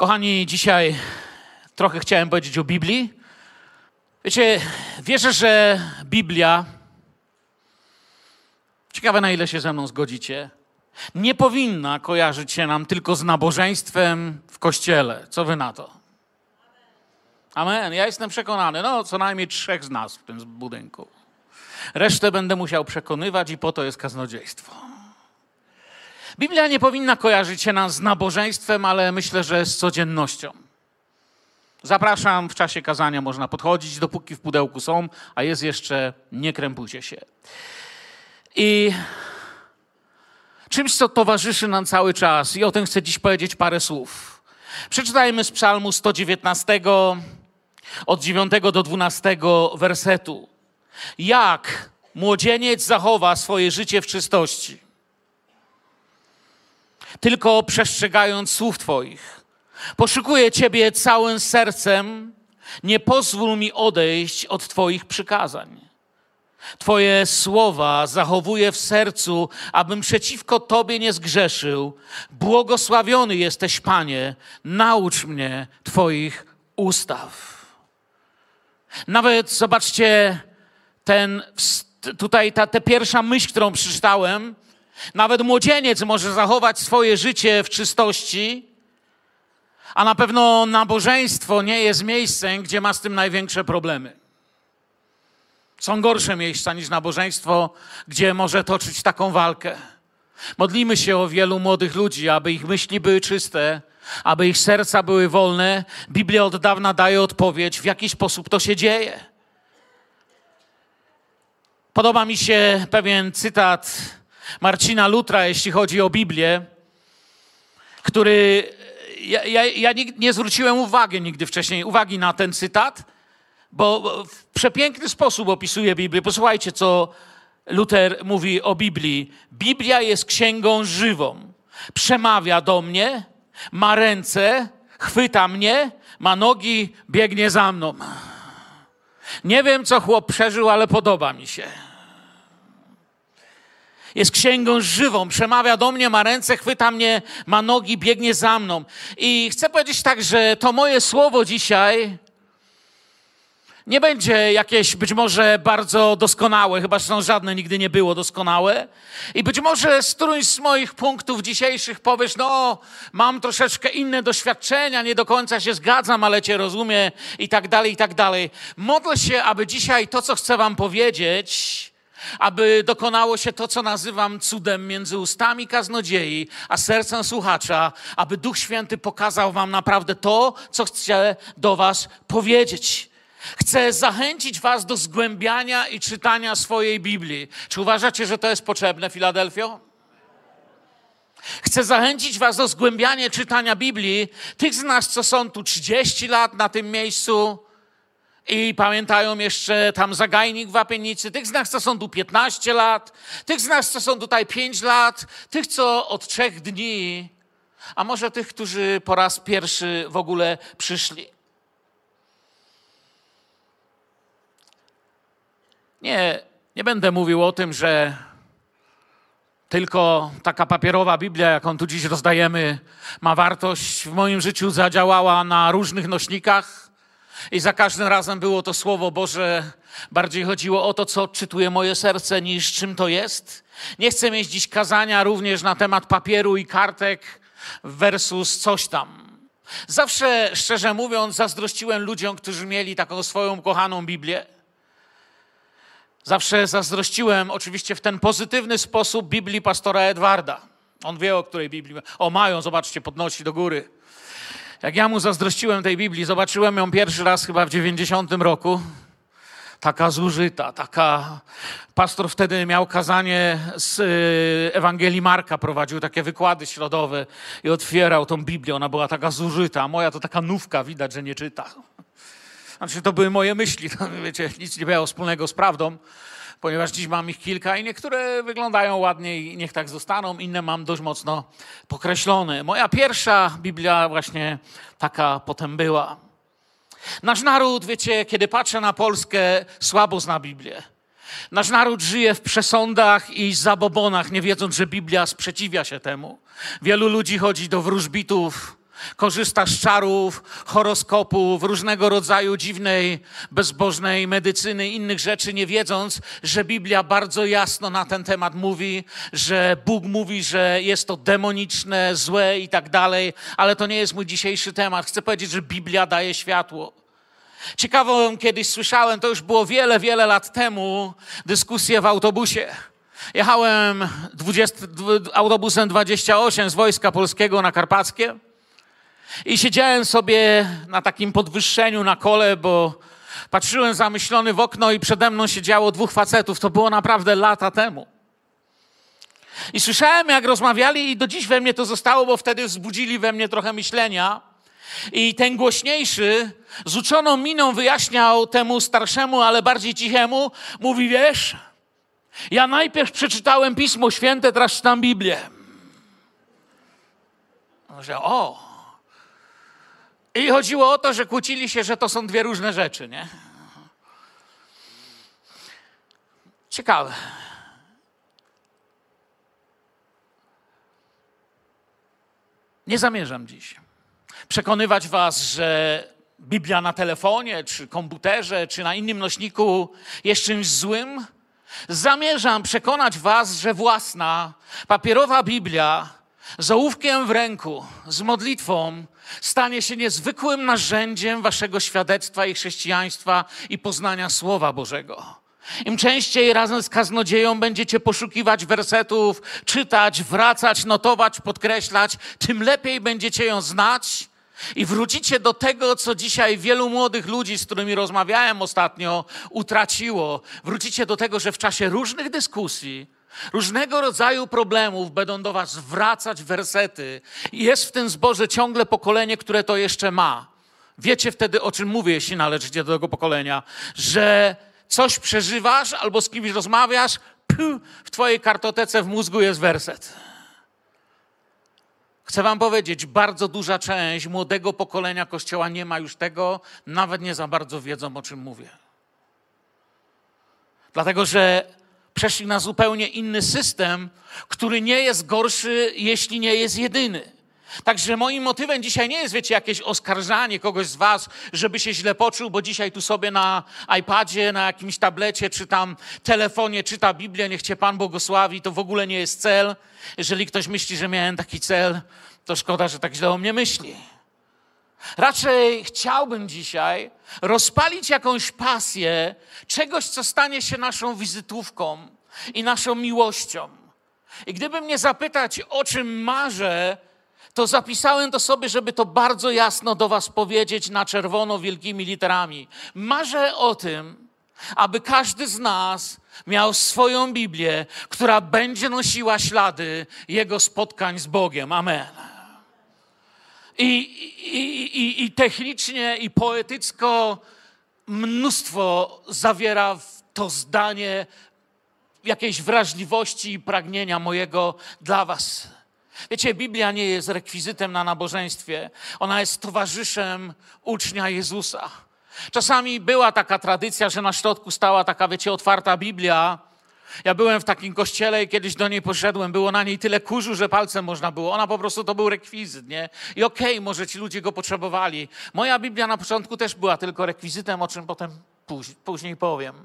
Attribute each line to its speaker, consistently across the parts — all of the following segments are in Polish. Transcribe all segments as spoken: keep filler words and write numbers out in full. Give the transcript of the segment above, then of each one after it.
Speaker 1: Kochani, dzisiaj trochę chciałem powiedzieć o Biblii. Wiecie, wierzę, że Biblia, ciekawe na ile się ze mną zgodzicie, nie powinna kojarzyć się nam tylko z nabożeństwem w kościele. Co wy na to? Amen. Ja jestem przekonany, no co najmniej trzech z nas w tym budynku. Resztę będę musiał przekonywać i po to jest kaznodziejstwo. Biblia nie powinna kojarzyć się nam z nabożeństwem, ale myślę, że z codziennością. Zapraszam, w czasie kazania można podchodzić, dopóki w pudełku są, a jest jeszcze, nie krępujcie się. I czymś, co towarzyszy nam cały czas, i o tym chcę dziś powiedzieć parę słów. Przeczytajmy z Psalmu sto dziewiętnastego, od dziewiątego do dwunastego wersetu. Jak młodzieniec zachowa swoje życie w czystości? Tylko przestrzegając słów Twoich. Poszukuję Ciebie całym sercem, nie pozwól mi odejść od Twoich przykazań. Twoje słowa zachowuję w sercu, abym przeciwko Tobie nie zgrzeszył. Błogosławiony jesteś, Panie, naucz mnie Twoich ustaw. Nawet, zobaczcie, ten, tutaj ta, ta pierwsza myśl, którą przeczytałem, nawet młodzieniec może zachować swoje życie w czystości, a na pewno nabożeństwo nie jest miejscem, gdzie ma z tym największe problemy. Są gorsze miejsca niż nabożeństwo, gdzie może toczyć taką walkę. Modlimy się o wielu młodych ludzi, aby ich myśli były czyste, aby ich serca były wolne. Biblia od dawna daje odpowiedź, w jaki sposób to się dzieje. Podoba mi się pewien cytat Marcina Lutra, jeśli chodzi o Biblię, który ja, ja, ja nie zwróciłem uwagi nigdy wcześniej, uwagi na ten cytat, bo w przepiękny sposób opisuje Biblię. Posłuchajcie, co Luter mówi o Biblii. Biblia jest księgą żywą. Przemawia do mnie, ma ręce, chwyta mnie, ma nogi, biegnie za mną. Nie wiem, co chłop przeżył, ale podoba mi się. Jest księgą żywą, przemawia do mnie, ma ręce, chwyta mnie, ma nogi, biegnie za mną. I chcę powiedzieć tak, że to moje słowo dzisiaj nie będzie jakieś być może bardzo doskonałe, chyba że żadne nigdy nie było doskonałe. I być może z którymś z moich punktów dzisiejszych powiesz, no mam troszeczkę inne doświadczenia, nie do końca się zgadzam, ale Cię rozumiem i tak dalej, i tak dalej. Modlę się, aby dzisiaj to, co chcę Wam powiedzieć, aby dokonało się to, co nazywam cudem między ustami kaznodziei, a sercem słuchacza, aby Duch Święty pokazał Wam naprawdę to, co chcę do Was powiedzieć. Chcę zachęcić Was do zgłębiania i czytania swojej Biblii. Czy uważacie, że to jest potrzebne, Filadelfio? Chcę zachęcić Was do zgłębiania i czytania Biblii. Tych z nas, co są tu trzydzieści lat na tym miejscu i pamiętają jeszcze tam zagajnik w Wapienicy, tych z nas, co są tu piętnaście lat, tych z nas, co są tutaj pięć lat, tych, co od trzech dni, a może tych, którzy po raz pierwszy w ogóle przyszli. Nie, nie będę mówił o tym, że tylko taka papierowa Biblia, jaką tu dziś rozdajemy, ma wartość. W moim życiu zadziałała na różnych nośnikach i za każdym razem było to Słowo Boże. Bardziej chodziło o to, co odczytuje moje serce, niż czym to jest. Nie chcę mieć dziś kazania również na temat papieru i kartek versus coś tam. Zawsze, szczerze mówiąc, zazdrościłem ludziom, którzy mieli taką swoją kochaną Biblię. Zawsze zazdrościłem, oczywiście w ten pozytywny sposób, Biblii pastora Edwarda. On wie, o której Biblii. O, mają, zobaczcie, podnosi do góry. Jak ja mu zazdrościłem tej Biblii, zobaczyłem ją pierwszy raz chyba w dziewięćdziesiątym roku. Taka zużyta, taka... Pastor wtedy miał kazanie z Ewangelii Marka, prowadził takie wykłady środowe i otwierał tą Biblię. Ona była taka zużyta, a moja to taka nówka, widać, że nie czyta. Znaczy, to były moje myśli, to, wiecie, nic nie miało wspólnego z prawdą, ponieważ dziś mam ich kilka i niektóre wyglądają ładnie i niech tak zostaną, inne mam dość mocno pokreślone. Moja pierwsza Biblia właśnie taka potem była. Nasz naród, wiecie, kiedy patrzę na Polskę, słabo zna Biblię. Nasz naród żyje w przesądach i zabobonach, nie wiedząc, że Biblia sprzeciwia się temu. Wielu ludzi chodzi do wróżbitów, korzysta z czarów, horoskopów, różnego rodzaju dziwnej, bezbożnej medycyny, innych rzeczy, nie wiedząc, że Biblia bardzo jasno na ten temat mówi, że Bóg mówi, że jest to demoniczne, złe i tak dalej, ale to nie jest mój dzisiejszy temat. Chcę powiedzieć, że Biblia daje światło. Ciekawą kiedyś słyszałem, to już było wiele, wiele lat temu, dyskusję w autobusie. Jechałem dwudziestym, autobusem dwadzieścia osiem z Wojska Polskiego na Karpackie i siedziałem sobie na takim podwyższeniu na kole, bo patrzyłem zamyślony w okno i przede mną siedziało dwóch facetów. To było naprawdę lata temu. I słyszałem, jak rozmawiali i do dziś we mnie to zostało, bo wtedy wzbudzili we mnie trochę myślenia. I ten głośniejszy z uczoną miną wyjaśniał temu starszemu, ale bardziej cichemu, mówi, wiesz, ja najpierw przeczytałem Pismo Święte, teraz czytam Biblię. Mówię, o. I chodziło o to, że kłócili się, że to są dwie różne rzeczy, nie? Ciekawe. Nie zamierzam dziś przekonywać was, że Biblia na telefonie, czy komputerze, czy na innym nośniku jest czymś złym. Zamierzam przekonać was, że własna, papierowa Biblia z ołówkiem w ręku, z modlitwą stanie się niezwykłym narzędziem waszego świadectwa i chrześcijaństwa i poznania Słowa Bożego. Im częściej razem z kaznodzieją będziecie poszukiwać wersetów, czytać, wracać, notować, podkreślać, tym lepiej będziecie ją znać i wrócicie do tego, co dzisiaj wielu młodych ludzi, z którymi rozmawiałem ostatnio, utraciło. Wrócicie do tego, że w czasie różnych dyskusji, różnego rodzaju problemów będą do was wracać wersety. I jest w tym zborze ciągle pokolenie, które to jeszcze ma. Wiecie wtedy, o czym mówię, jeśli należycie do tego pokolenia, że coś przeżywasz albo z kimś rozmawiasz, puh, w twojej kartotece w mózgu jest werset. Chcę wam powiedzieć, bardzo duża część młodego pokolenia Kościoła nie ma już tego, nawet nie za bardzo wiedzą, o czym mówię. Dlatego, że przeszli na zupełnie inny system, który nie jest gorszy, jeśli nie jest jedyny. Także moim motywem dzisiaj nie jest, wiecie, jakieś oskarżanie kogoś z was, żeby się źle poczuł, bo dzisiaj tu sobie na iPadzie, na jakimś tablecie, czy tam telefonie czyta Biblię, niech cię Pan błogosławi, to w ogóle nie jest cel. Jeżeli ktoś myśli, że miałem taki cel, to szkoda, że tak źle o mnie myśli. Raczej chciałbym dzisiaj rozpalić jakąś pasję czegoś, co stanie się naszą wizytówką i naszą miłością. I gdyby mnie zapytać, o czym marzę, to zapisałem to sobie, żeby to bardzo jasno do was powiedzieć na czerwono wielkimi literami. Marzę o tym, aby każdy z nas miał swoją Biblię, która będzie nosiła ślady jego spotkań z Bogiem. Amen. I, i, i, i technicznie, i poetycko mnóstwo zawiera to zdanie jakiejś wrażliwości i pragnienia mojego dla was. Wiecie, Biblia nie jest rekwizytem na nabożeństwie. Ona jest towarzyszem ucznia Jezusa. Czasami była taka tradycja, że na środku stała taka, wiecie, otwarta Biblia. Ja byłem w takim kościele i kiedyś do niej poszedłem. Było na niej tyle kurzu, że palcem można było. Ona po prostu to był rekwizyt, nie? I okej, okay, może ci ludzie go potrzebowali. Moja Biblia na początku też była tylko rekwizytem, o czym potem później powiem.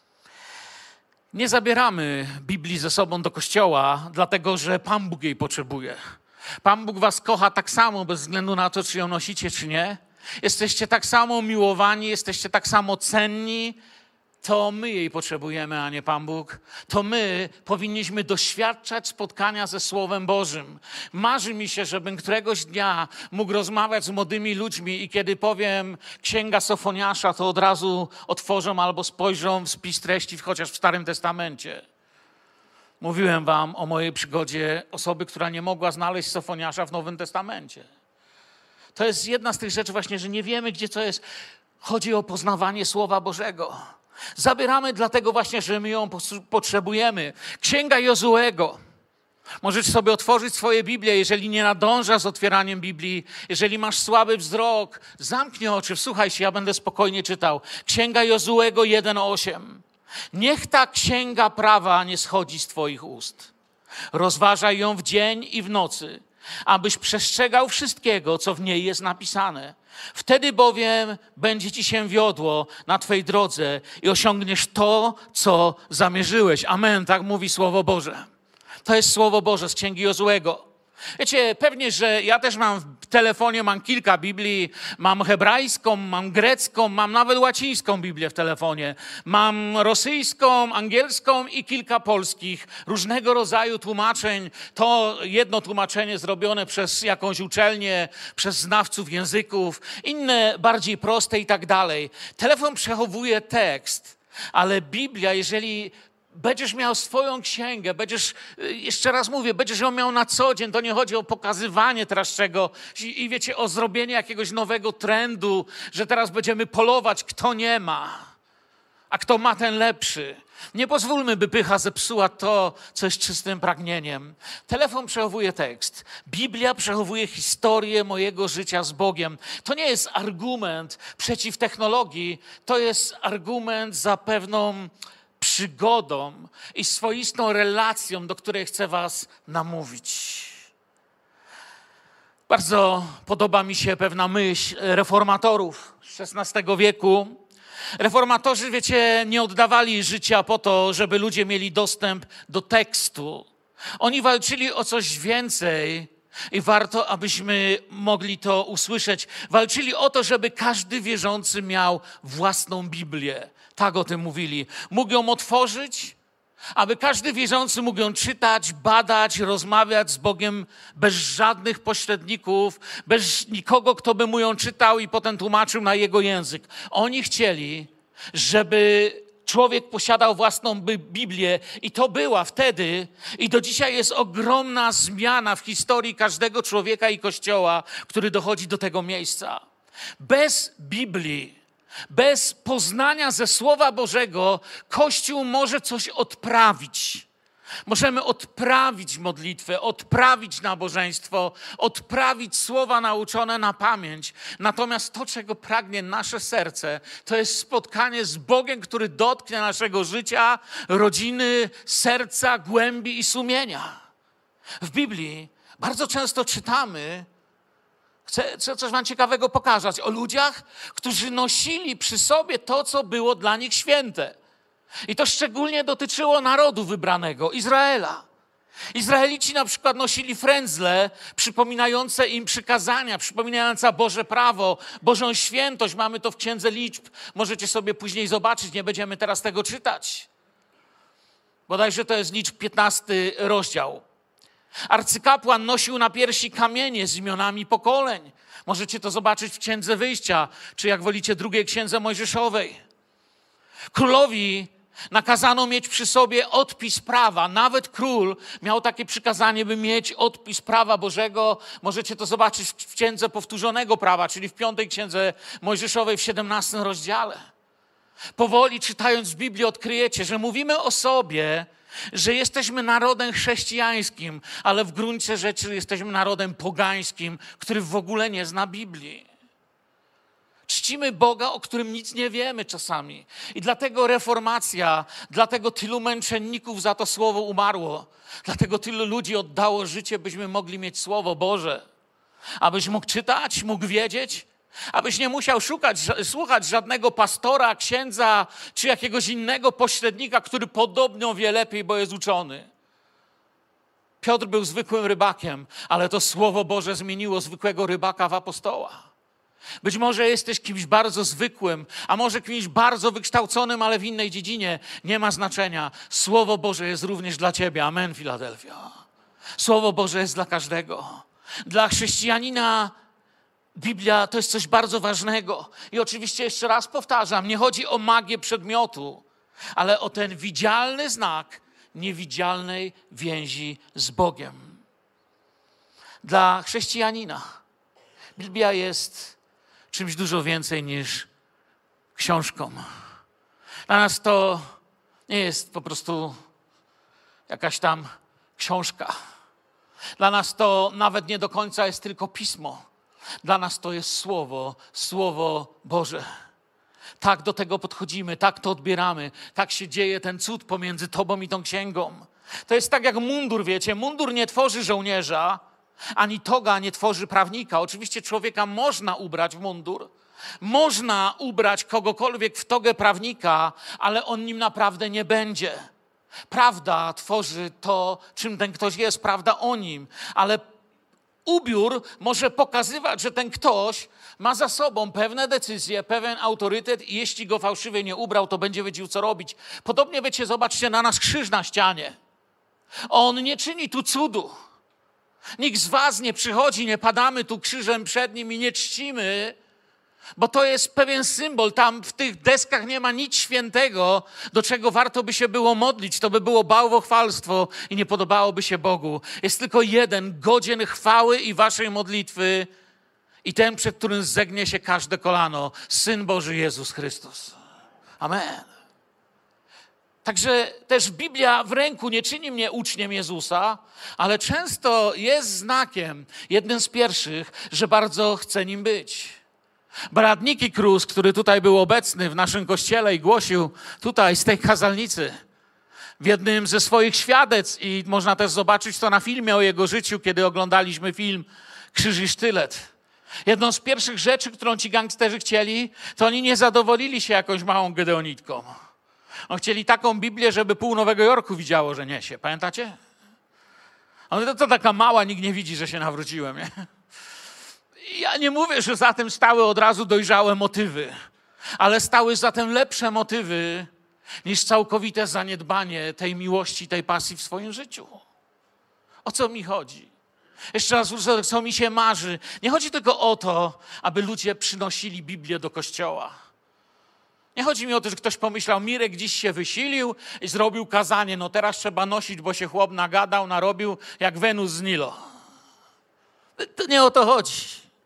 Speaker 1: Nie zabieramy Biblii ze sobą do kościoła, dlatego że Pan Bóg jej potrzebuje. Pan Bóg was kocha tak samo, bez względu na to, czy ją nosicie, czy nie. Jesteście tak samo miłowani, jesteście tak samo cenni. To my jej potrzebujemy, a nie Pan Bóg. To my powinniśmy doświadczać spotkania ze Słowem Bożym. Marzy mi się, żebym któregoś dnia mógł rozmawiać z młodymi ludźmi i kiedy powiem Księga Sofoniasza, to od razu otworzą albo spojrzą w spis treści, chociaż w Starym Testamencie. Mówiłem wam o mojej przygodzie osoby, która nie mogła znaleźć Sofoniasza w Nowym Testamencie. To jest jedna z tych rzeczy właśnie, że nie wiemy, gdzie to jest. Chodzi o poznawanie Słowa Bożego. Zabieramy dlatego właśnie, że my ją potrzebujemy. Księga Jozuego. Możesz sobie otworzyć swoje Biblię, jeżeli nie nadążasz z otwieraniem Biblii, jeżeli masz słaby wzrok, zamknij oczy, wsłuchaj się, ja będę spokojnie czytał. Księga Jozuego jeden osiem. Niech ta księga prawa nie schodzi z twoich ust. Rozważaj ją w dzień i w nocy, abyś przestrzegał wszystkiego, co w niej jest napisane. Wtedy bowiem będzie ci się wiodło na twej drodze i osiągniesz to, co zamierzyłeś. Amen, tak mówi Słowo Boże. To jest Słowo Boże z Księgi Jozuego. Wiecie, pewnie, że ja też mam w telefonie, mam kilka Biblii, mam hebrajską, mam grecką, mam nawet łacińską Biblię w telefonie, mam rosyjską, angielską i kilka polskich, różnego rodzaju tłumaczeń. To jedno tłumaczenie zrobione przez jakąś uczelnię, przez znawców języków, inne bardziej proste i tak dalej. Telefon przechowuje tekst, ale Biblia, jeżeli będziesz miał swoją księgę, będziesz, jeszcze raz mówię, będziesz ją miał na co dzień. To nie chodzi o pokazywanie teraz czego i, i wiecie, o zrobienie jakiegoś nowego trendu, że teraz będziemy polować, kto nie ma, a kto ma, ten lepszy. Nie pozwólmy, by pycha zepsuła to, co jest czystym pragnieniem. Telefon przechowuje tekst. Biblia przechowuje historię mojego życia z Bogiem. To nie jest argument przeciw technologii, to jest argument za pewną przygodą i swoistą relacją, do której chcę was namówić. Bardzo podoba mi się pewna myśl reformatorów z szesnastego wieku. Reformatorzy, wiecie, nie oddawali życia po to, żeby ludzie mieli dostęp do tekstu. Oni walczyli o coś więcej i warto, abyśmy mogli to usłyszeć. Walczyli o to, żeby każdy wierzący miał własną Biblię. Tak o tym mówili. Mógł ją otworzyć, aby każdy wierzący mógł ją czytać, badać, rozmawiać z Bogiem bez żadnych pośredników, bez nikogo, kto by mu ją czytał i potem tłumaczył na jego język. Oni chcieli, żeby człowiek posiadał własną Biblię i to była wtedy i do dzisiaj jest ogromna zmiana w historii każdego człowieka i Kościoła, który dochodzi do tego miejsca. Bez Biblii, bez poznania ze Słowa Bożego Kościół może coś odprawić. Możemy odprawić modlitwę, odprawić nabożeństwo, odprawić słowa nauczone na pamięć. Natomiast to, czego pragnie nasze serce, to jest spotkanie z Bogiem, który dotknie naszego życia, rodziny, serca, głębi i sumienia. W Biblii bardzo często czytamy, chcę, chcę coś wam ciekawego pokazać, o ludziach, którzy nosili przy sobie to, co było dla nich święte. I to szczególnie dotyczyło narodu wybranego, Izraela. Izraelici na przykład nosili frędzle przypominające im przykazania, przypominające Boże prawo, Bożą świętość. Mamy to w Księdze Liczb. Możecie sobie później zobaczyć, nie będziemy teraz tego czytać. Bodajże to jest Liczb piętnasty rozdział. Arcykapłan nosił na piersi kamienie z imionami pokoleń. Możecie to zobaczyć w Księdze Wyjścia, czy jak wolicie drugiej Księdze Mojżeszowej. Królowi nakazano mieć przy sobie odpis prawa. Nawet król miał takie przykazanie, by mieć odpis prawa Bożego. Możecie to zobaczyć w Księdze Powtórzonego Prawa, czyli w piątej Księdze Mojżeszowej w siedemnastym rozdziale. Powoli czytając Biblię odkryjecie, że mówimy o sobie, że jesteśmy narodem chrześcijańskim, ale w gruncie rzeczy jesteśmy narodem pogańskim, który w ogóle nie zna Biblii. Czcimy Boga, o którym nic nie wiemy czasami. I dlatego reformacja, dlatego tylu męczenników za to słowo umarło. Dlatego tylu ludzi oddało życie, byśmy mogli mieć Słowo Boże. Abyś mógł czytać, mógł wiedzieć, abyś nie musiał szukać, słuchać żadnego pastora, księdza czy jakiegoś innego pośrednika, który podobno wie lepiej, bo jest uczony. Piotr był zwykłym rybakiem, ale to Słowo Boże zmieniło zwykłego rybaka w apostoła. Być może jesteś kimś bardzo zwykłym, a może kimś bardzo wykształconym, ale w innej dziedzinie. Nie ma znaczenia. Słowo Boże jest również dla ciebie. Amen, Filadelfia. Słowo Boże jest dla każdego. Dla chrześcijanina Biblia to jest coś bardzo ważnego. I oczywiście jeszcze raz powtarzam, nie chodzi o magię przedmiotu, ale o ten widzialny znak niewidzialnej więzi z Bogiem. Dla chrześcijanina Biblia jest czymś dużo więcej niż książką. Dla nas to nie jest po prostu jakaś tam książka. Dla nas to nawet nie do końca jest tylko pismo. Dla nas to jest Słowo, Słowo Boże. Tak do tego podchodzimy, tak to odbieramy. Tak się dzieje ten cud pomiędzy tobą i tą księgą. To jest tak jak mundur, wiecie. Mundur nie tworzy żołnierza, Ani toga nie tworzy prawnika. Oczywiście człowieka można ubrać w mundur, można ubrać kogokolwiek w togę prawnika, ale on nim naprawdę nie będzie. Prawda tworzy to, czym ten ktoś jest, prawda o nim, ale ubiór może pokazywać, że ten ktoś ma za sobą pewne decyzje, pewien autorytet i jeśli go fałszywie nie ubrał, to będzie wiedział, co robić. Podobnie, wiecie, zobaczcie na nas krzyż na ścianie. On nie czyni tu cudu. Nikt z was nie przychodzi, nie padamy tu krzyżem przed nim i nie czcimy, bo to jest pewien symbol. Tam w tych deskach nie ma nic świętego, do czego warto by się było modlić. To by było bałwochwalstwo i nie podobałoby się Bogu. Jest tylko jeden, godzien chwały i waszej modlitwy i ten, przed którym zegnie się każde kolano. Syn Boży Jezus Chrystus. Amen. Także też Biblia w ręku nie czyni mnie uczniem Jezusa, ale często jest znakiem, jednym z pierwszych, że bardzo chcę nim być. Brat Nicky Cruz, który tutaj był obecny w naszym kościele i głosił tutaj z tej kazalnicy, w jednym ze swoich świadectw i można też zobaczyć to na filmie o jego życiu, kiedy oglądaliśmy film Krzyż i sztylet. Jedną z pierwszych rzeczy, którą ci gangsterzy chcieli, to oni nie zadowolili się jakąś małą gedeonitką. Oni chcieli taką Biblię, żeby pół Nowego Jorku widziało, że niesie. Pamiętacie? Ale to, to taka mała, nikt nie widzi, że się nawróciłem. Nie? Ja nie mówię, że za tym stały od razu dojrzałe motywy, ale stały za tym lepsze motywy niż całkowite zaniedbanie tej miłości, tej pasji w swoim życiu. O co mi chodzi? Jeszcze raz, co mi się marzy. Nie chodzi tylko o to, aby ludzie przynosili Biblię do kościoła. Nie chodzi mi o to, że ktoś pomyślał, Mirek dziś się wysilił i zrobił kazanie. No teraz trzeba nosić, bo się chłop nagadał, narobił jak Wenus z Nilo. To nie o to chodzi.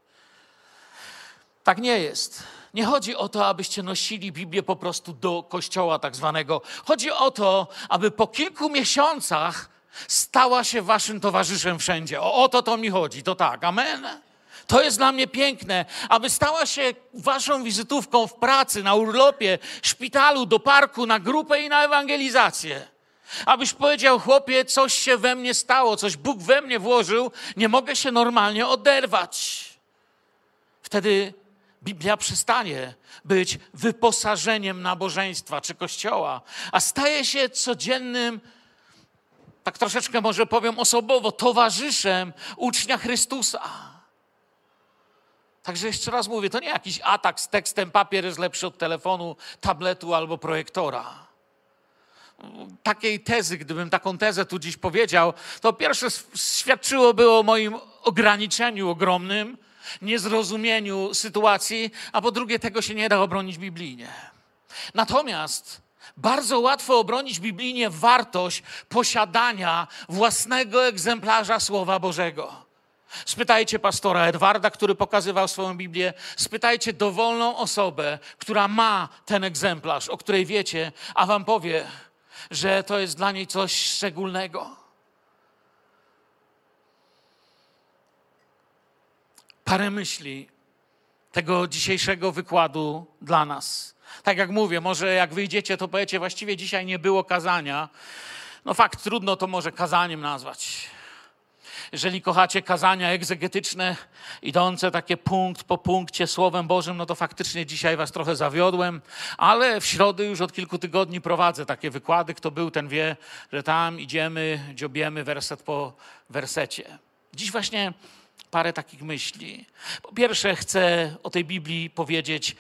Speaker 1: Tak nie jest. Nie chodzi o to, abyście nosili Biblię po prostu do kościoła tak zwanego. Chodzi o to, aby po kilku miesiącach stała się waszym towarzyszem wszędzie. O, o to to mi chodzi. To tak. Amen. To jest dla mnie piękne, aby stała się waszą wizytówką w pracy, na urlopie, szpitalu, do parku, na grupę i na ewangelizację. Abyś powiedział, chłopie, coś się we mnie stało, coś Bóg we mnie włożył, nie mogę się normalnie oderwać. Wtedy Biblia przestanie być wyposażeniem nabożeństwa czy kościoła, a staje się codziennym, tak troszeczkę może powiem osobowo, towarzyszem ucznia Chrystusa. Także jeszcze raz mówię, to nie jakiś atak z tekstem, papier jest lepszy od telefonu, tabletu albo projektora. Takiej tezy, gdybym taką tezę tu dziś powiedział, to pierwsze świadczyłoby o moim ograniczeniu ogromnym, niezrozumieniu sytuacji, a po drugie tego się nie da obronić biblijnie. Natomiast bardzo łatwo obronić biblijnie wartość posiadania własnego egzemplarza Słowa Bożego. Spytajcie pastora Edwarda, który pokazywał swoją Biblię, spytajcie dowolną osobę, która ma ten egzemplarz, o której wiecie, a wam powie, że to jest dla niej coś szczególnego. Parę myśli tego dzisiejszego wykładu dla nas. Tak jak mówię, może jak wyjdziecie, to powiecie, właściwie dzisiaj nie było kazania. No fakt, trudno to może kazaniem nazwać. Jeżeli kochacie kazania egzegetyczne, idące takie punkt po punkcie Słowem Bożym, no to faktycznie dzisiaj was trochę zawiodłem, ale w środę już od kilku tygodni prowadzę takie wykłady. Kto był, ten wie, że tam idziemy, dziobiemy werset po wersecie. Dziś właśnie parę takich myśli. Po pierwsze chcę o tej Biblii powiedzieć,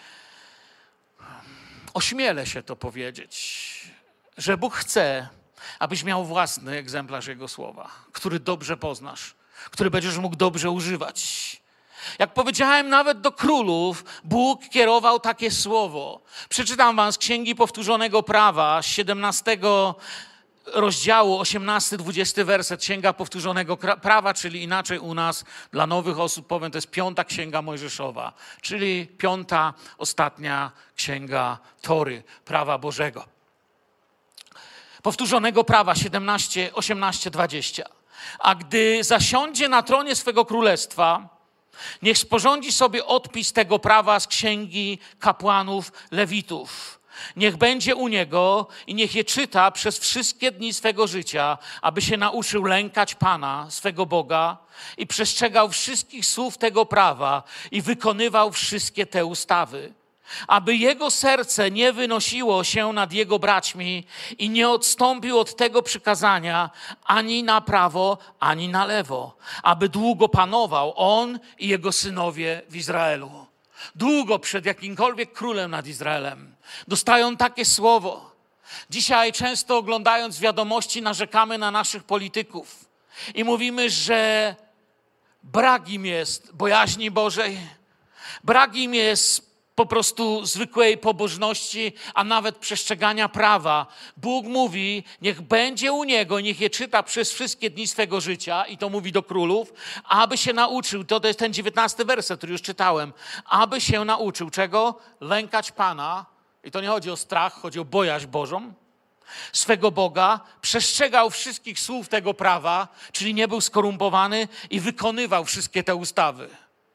Speaker 1: ośmielę się to powiedzieć, że Bóg chce, abyś miał własny egzemplarz Jego Słowa, który dobrze poznasz, który będziesz mógł dobrze używać. Jak powiedziałem, nawet do królów Bóg kierował takie słowo. Przeczytam wam z Księgi Powtórzonego Prawa, z siedemnastego rozdziału, osiemnasty dwudziesty werset, Księga Powtórzonego Prawa, czyli inaczej u nas, dla nowych osób powiem, to jest piąta Księga Mojżeszowa, czyli piąta, ostatnia Księga Tory, Prawa Bożego. Powtórzonego Prawa siedemnaście, osiemnaście, dwadzieścia. A gdy zasiądzie na tronie swego królestwa, niech sporządzi sobie odpis tego prawa z księgi kapłanów Lewitów. Niech będzie u niego i niech je czyta przez wszystkie dni swego życia, aby się nauczył lękać Pana, swego Boga, i przestrzegał wszystkich słów tego prawa i wykonywał wszystkie te ustawy. Aby jego serce nie wynosiło się nad jego braćmi i nie odstąpił od tego przykazania ani na prawo, ani na lewo. Aby długo panował on i jego synowie w Izraelu. Długo przed jakimkolwiek królem nad Izraelem. Dostają takie słowo. Dzisiaj często oglądając wiadomości narzekamy na naszych polityków i mówimy, że brak im jest bojaźni Bożej, brak im jest po prostu zwykłej pobożności, a nawet przestrzegania prawa. Bóg mówi, niech będzie u niego, niech je czyta przez wszystkie dni swego życia, i to mówi do królów, aby się nauczył, to, to jest ten dziewiętnasty werset, który już czytałem, aby się nauczył czego? Lękać Pana, i to nie chodzi o strach, chodzi o bojaźń Bożą, swego Boga, przestrzegał wszystkich słów tego prawa, czyli nie był skorumpowany i wykonywał wszystkie te ustawy.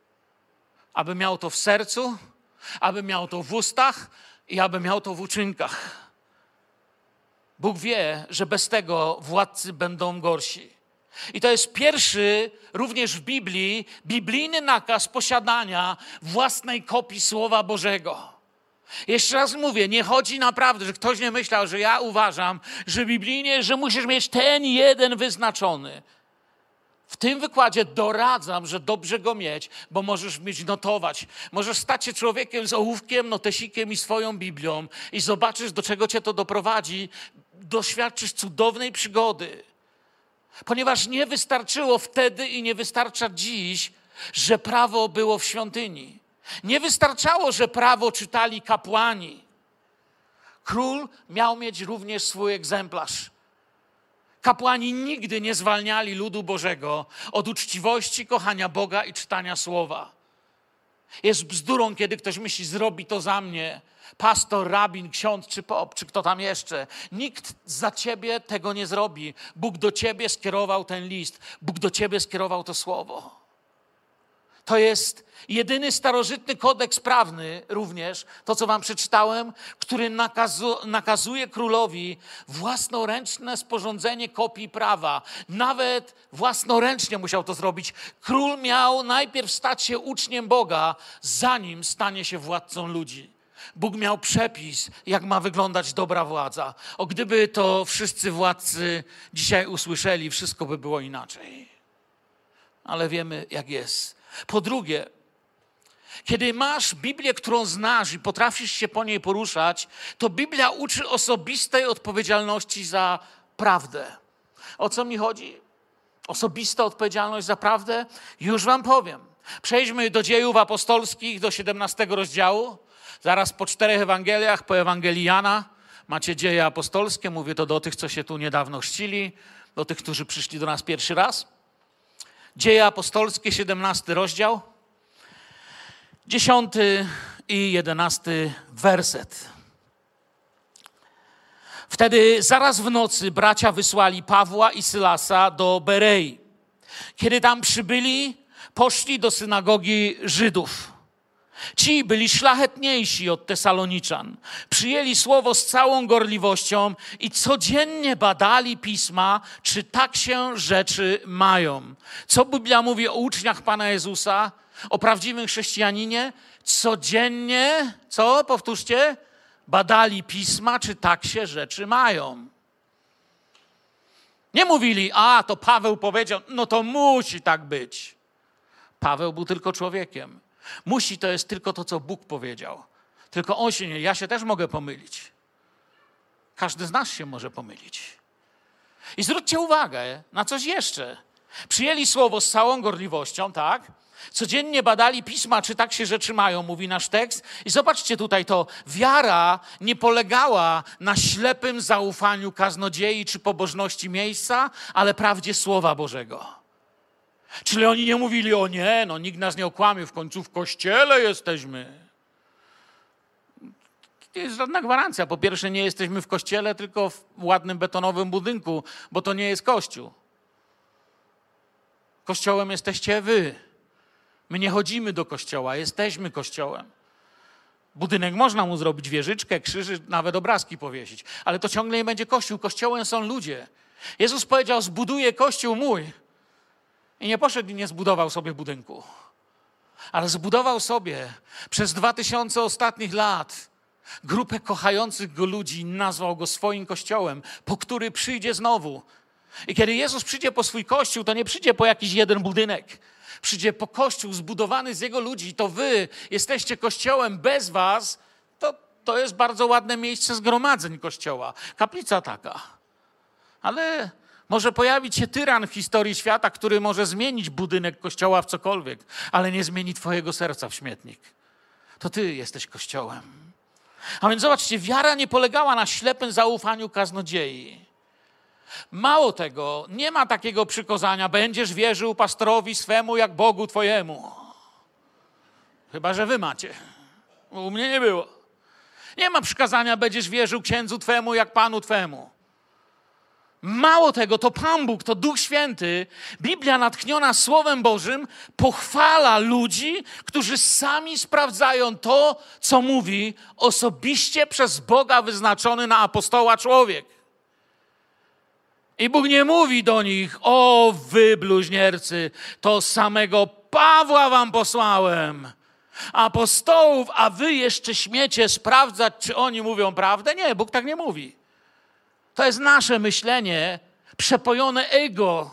Speaker 1: Aby miał to w sercu, aby miał to w ustach i aby miał to w uczynkach. Bóg wie, że bez tego władcy będą gorsi. I to jest pierwszy, również w Biblii, biblijny nakaz posiadania własnej kopii Słowa Bożego. Jeszcze raz mówię, nie chodzi naprawdę, że ktoś nie myślał, że ja uważam, że biblijnie, że musisz mieć ten jeden wyznaczony. W tym wykładzie doradzam, że dobrze go mieć, bo możesz mieć notować. Możesz stać się człowiekiem z ołówkiem, notesikiem i swoją Biblią i zobaczysz, do czego cię to doprowadzi. Doświadczysz cudownej przygody. Ponieważ nie wystarczyło wtedy i nie wystarcza dziś, że prawo było w świątyni. Nie wystarczało, że prawo czytali kapłani. Król miał mieć również swój egzemplarz. Kapłani nigdy nie zwalniali ludu Bożego od uczciwości, kochania Boga i czytania Słowa. Jest bzdurą, kiedy ktoś myśli, zrobi to za mnie. Pastor, rabin, ksiądz czy pop, czy kto tam jeszcze. Nikt za ciebie tego nie zrobi. Bóg do ciebie skierował ten list. Bóg do ciebie skierował to Słowo. To jest jedyny starożytny kodeks prawny również, to co wam przeczytałem, który nakazu, nakazuje królowi własnoręczne sporządzenie kopii prawa. Nawet własnoręcznie musiał to zrobić. Król miał najpierw stać się uczniem Boga, zanim stanie się władcą ludzi. Bóg miał przepis, jak ma wyglądać dobra władza. O, gdyby to wszyscy władcy dzisiaj usłyszeli, wszystko by było inaczej. Ale wiemy, jak jest. Po drugie, kiedy masz Biblię, którą znasz i potrafisz się po niej poruszać, to Biblia uczy osobistej odpowiedzialności za prawdę. O co mi chodzi? Osobista odpowiedzialność za prawdę? Już wam powiem. Przejdźmy do Dziejów Apostolskich, do siedemnastego rozdziału. Zaraz po czterech Ewangeliach, po Ewangelii Jana macie Dzieje Apostolskie. Mówię to do tych, co się tu niedawno chrzcili, do tych, którzy przyszli do nas pierwszy raz. Dzieje Apostolskie, siedemnasty rozdział, dziesiąty i jedenasty werset. Wtedy zaraz w nocy bracia wysłali Pawła i Sylasa do Berei. Kiedy tam przybyli, poszli do synagogi Żydów. Ci byli szlachetniejsi od Tesaloniczan. Przyjęli słowo z całą gorliwością i codziennie badali pisma, czy tak się rzeczy mają. Co Biblia mówi o uczniach Pana Jezusa, o prawdziwym chrześcijaninie? Codziennie, co? Powtórzcie. Badali pisma, czy tak się rzeczy mają. Nie mówili, a to Paweł powiedział, no to musi tak być. Paweł był tylko człowiekiem. Musi to jest tylko to, co Bóg powiedział. Tylko on się nie, ja się też mogę pomylić. Każdy z nas się może pomylić. I zwróćcie uwagę na coś jeszcze. Przyjęli słowo z całą gorliwością, tak? Codziennie badali pisma, czy tak się rzeczy mają, mówi nasz tekst. I zobaczcie tutaj to. Wiara nie polegała na ślepym zaufaniu kaznodziei czy pobożności miejsca, ale prawdzie Słowa Bożego. Czyli oni nie mówili, o nie, no nikt nas nie okłamie, w końcu w kościele jesteśmy. To jest żadna gwarancja. Po pierwsze, nie jesteśmy w kościele, tylko w ładnym betonowym budynku, bo to nie jest kościół. Kościołem jesteście wy. My nie chodzimy do kościoła, jesteśmy kościołem. Budynek można mu zrobić, wieżyczkę, krzyży, nawet obrazki powiesić, ale to ciągle nie będzie kościół. Kościołem są ludzie. Jezus powiedział, zbuduję kościół mój. I nie poszedł i nie zbudował sobie budynku, ale zbudował sobie przez dwa tysiące ostatnich lat grupę kochających Go ludzi i nazwał Go swoim kościołem, po który przyjdzie znowu. I kiedy Jezus przyjdzie po swój kościół, to nie przyjdzie po jakiś jeden budynek. Przyjdzie po kościół zbudowany z Jego ludzi i to wy jesteście kościołem. Bez was to, to jest bardzo ładne miejsce zgromadzeń kościoła. Kaplica taka. Ale może pojawić się tyran w historii świata, który może zmienić budynek kościoła w cokolwiek, ale nie zmieni twojego serca w śmietnik. To ty jesteś kościołem. A więc zobaczcie, wiara nie polegała na ślepym zaufaniu kaznodziei. Mało tego, nie ma takiego przykazania, będziesz wierzył pastorowi swemu jak Bogu twojemu. Chyba że wy macie. U mnie nie było. Nie ma przykazania, będziesz wierzył księdzu twemu jak Panu twemu. Mało tego, to Pan Bóg, to Duch Święty, Biblia natchniona Słowem Bożym pochwala ludzi, którzy sami sprawdzają to, co mówi osobiście przez Boga wyznaczony na apostoła człowiek. I Bóg nie mówi do nich, o wy bluźniercy, to samego Pawła wam posłałem, apostołów, a wy jeszcze śmiecie sprawdzać, czy oni mówią prawdę? Nie, Bóg tak nie mówi. To jest nasze myślenie przepojone ego.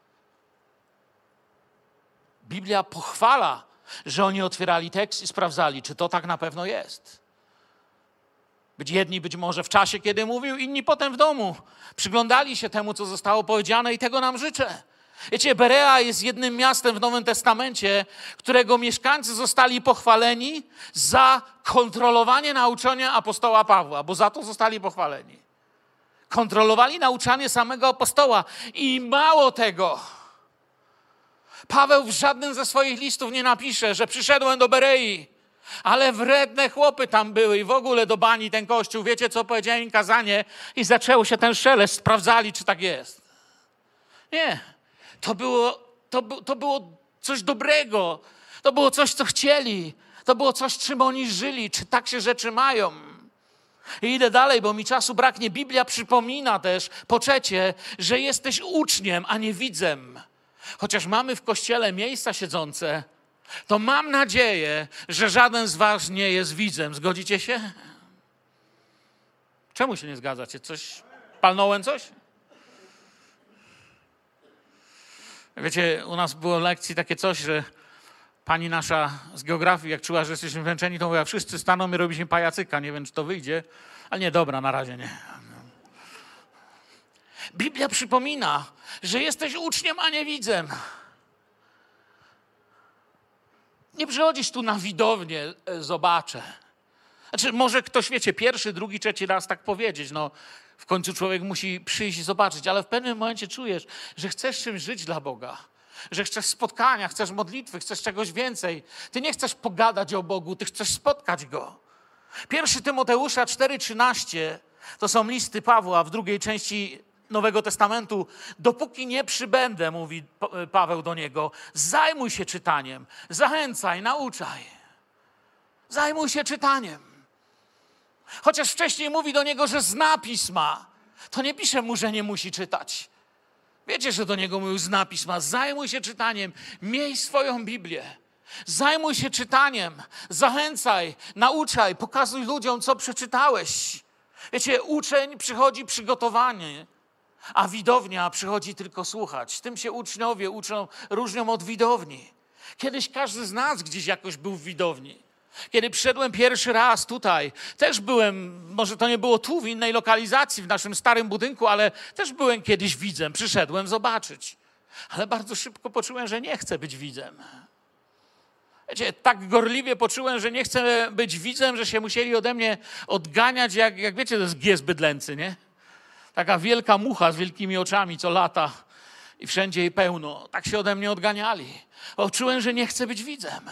Speaker 1: Biblia pochwala, że oni otwierali tekst i sprawdzali, czy to tak na pewno jest. Być jedni być może w czasie, kiedy mówił, inni potem w domu. Przyglądali się temu, co zostało powiedziane i tego nam życzę. Wiecie, Berea jest jednym miastem w Nowym Testamencie, którego mieszkańcy zostali pochwaleni za kontrolowanie nauczania apostoła Pawła, bo za to zostali pochwaleni. Kontrolowali nauczanie samego apostoła i mało tego. Paweł w żadnym ze swoich listów nie napisze, że przyszedłem do Berei, ale wredne chłopy tam były i w ogóle do bani ten kościół. Wiecie, co powiedziałem im kazanie? I zaczęło się ten szelest, sprawdzali, czy tak jest. Nie. To było, to, to było coś dobrego. To było coś, co chcieli. To było coś, czym oni żyli. Czy tak się rzeczy mają? I idę dalej, bo mi czasu braknie. Biblia przypomina też, po trzecie, że jesteś uczniem, a nie widzem. Chociaż mamy w kościele miejsca siedzące, to mam nadzieję, że żaden z was nie jest widzem. Zgodzicie się? Czemu się nie zgadzacie? Coś? Palnąłem coś? Wiecie, u nas było w lekcji takie coś, że pani nasza z geografii, jak czuła, że jesteśmy wręczeni, to mówiła, wszyscy staną i robiliśmy pajacyka. Nie wiem, czy to wyjdzie, ale nie, dobra, na razie nie. Biblia przypomina, że jesteś uczniem, a nie widzem. Nie przychodzisz tu na widownię, zobaczę. Znaczy, może ktoś, wiecie, pierwszy, drugi, trzeci raz tak powiedzieć, no w końcu człowiek musi przyjść i zobaczyć, ale w pewnym momencie czujesz, że chcesz czymś żyć dla Boga, że chcesz spotkania, chcesz modlitwy, chcesz czegoś więcej. Ty nie chcesz pogadać o Bogu, ty chcesz spotkać Go. Pierwszy Tymoteusza cztery trzynaście to są listy Pawła w drugiej części Nowego Testamentu. Dopóki nie przybędę, mówi Paweł do niego, zajmuj się czytaniem, zachęcaj, nauczaj. Zajmuj się czytaniem. Chociaż wcześniej mówi do niego, że zna pisma, to nie pisze mu, że nie musi czytać. Wiecie, że do niego mówił, zna pisma. Zajmuj się czytaniem, miej swoją Biblię. Zajmuj się czytaniem, zachęcaj, nauczaj, pokazuj ludziom, co przeczytałeś. Wiecie, uczeń przychodzi przygotowany, a widownia przychodzi tylko słuchać. Tym się uczniowie uczą, różnią od widowni. Kiedyś każdy z nas gdzieś jakoś był w widowni. Kiedy przyszedłem pierwszy raz tutaj, też byłem, może to nie było tu, w innej lokalizacji, w naszym starym budynku, ale też byłem kiedyś widzem. Przyszedłem zobaczyć. Ale bardzo szybko poczułem, że nie chcę być widzem. Wiecie, tak gorliwie poczułem, że nie chcę być widzem, że się musieli ode mnie odganiać, jak, jak wiecie, to jest gies bydlęcy, nie? Taka wielka mucha z wielkimi oczami, co lata i wszędzie jej pełno. Tak się ode mnie odganiali. Bo czułem, że nie chcę być widzem.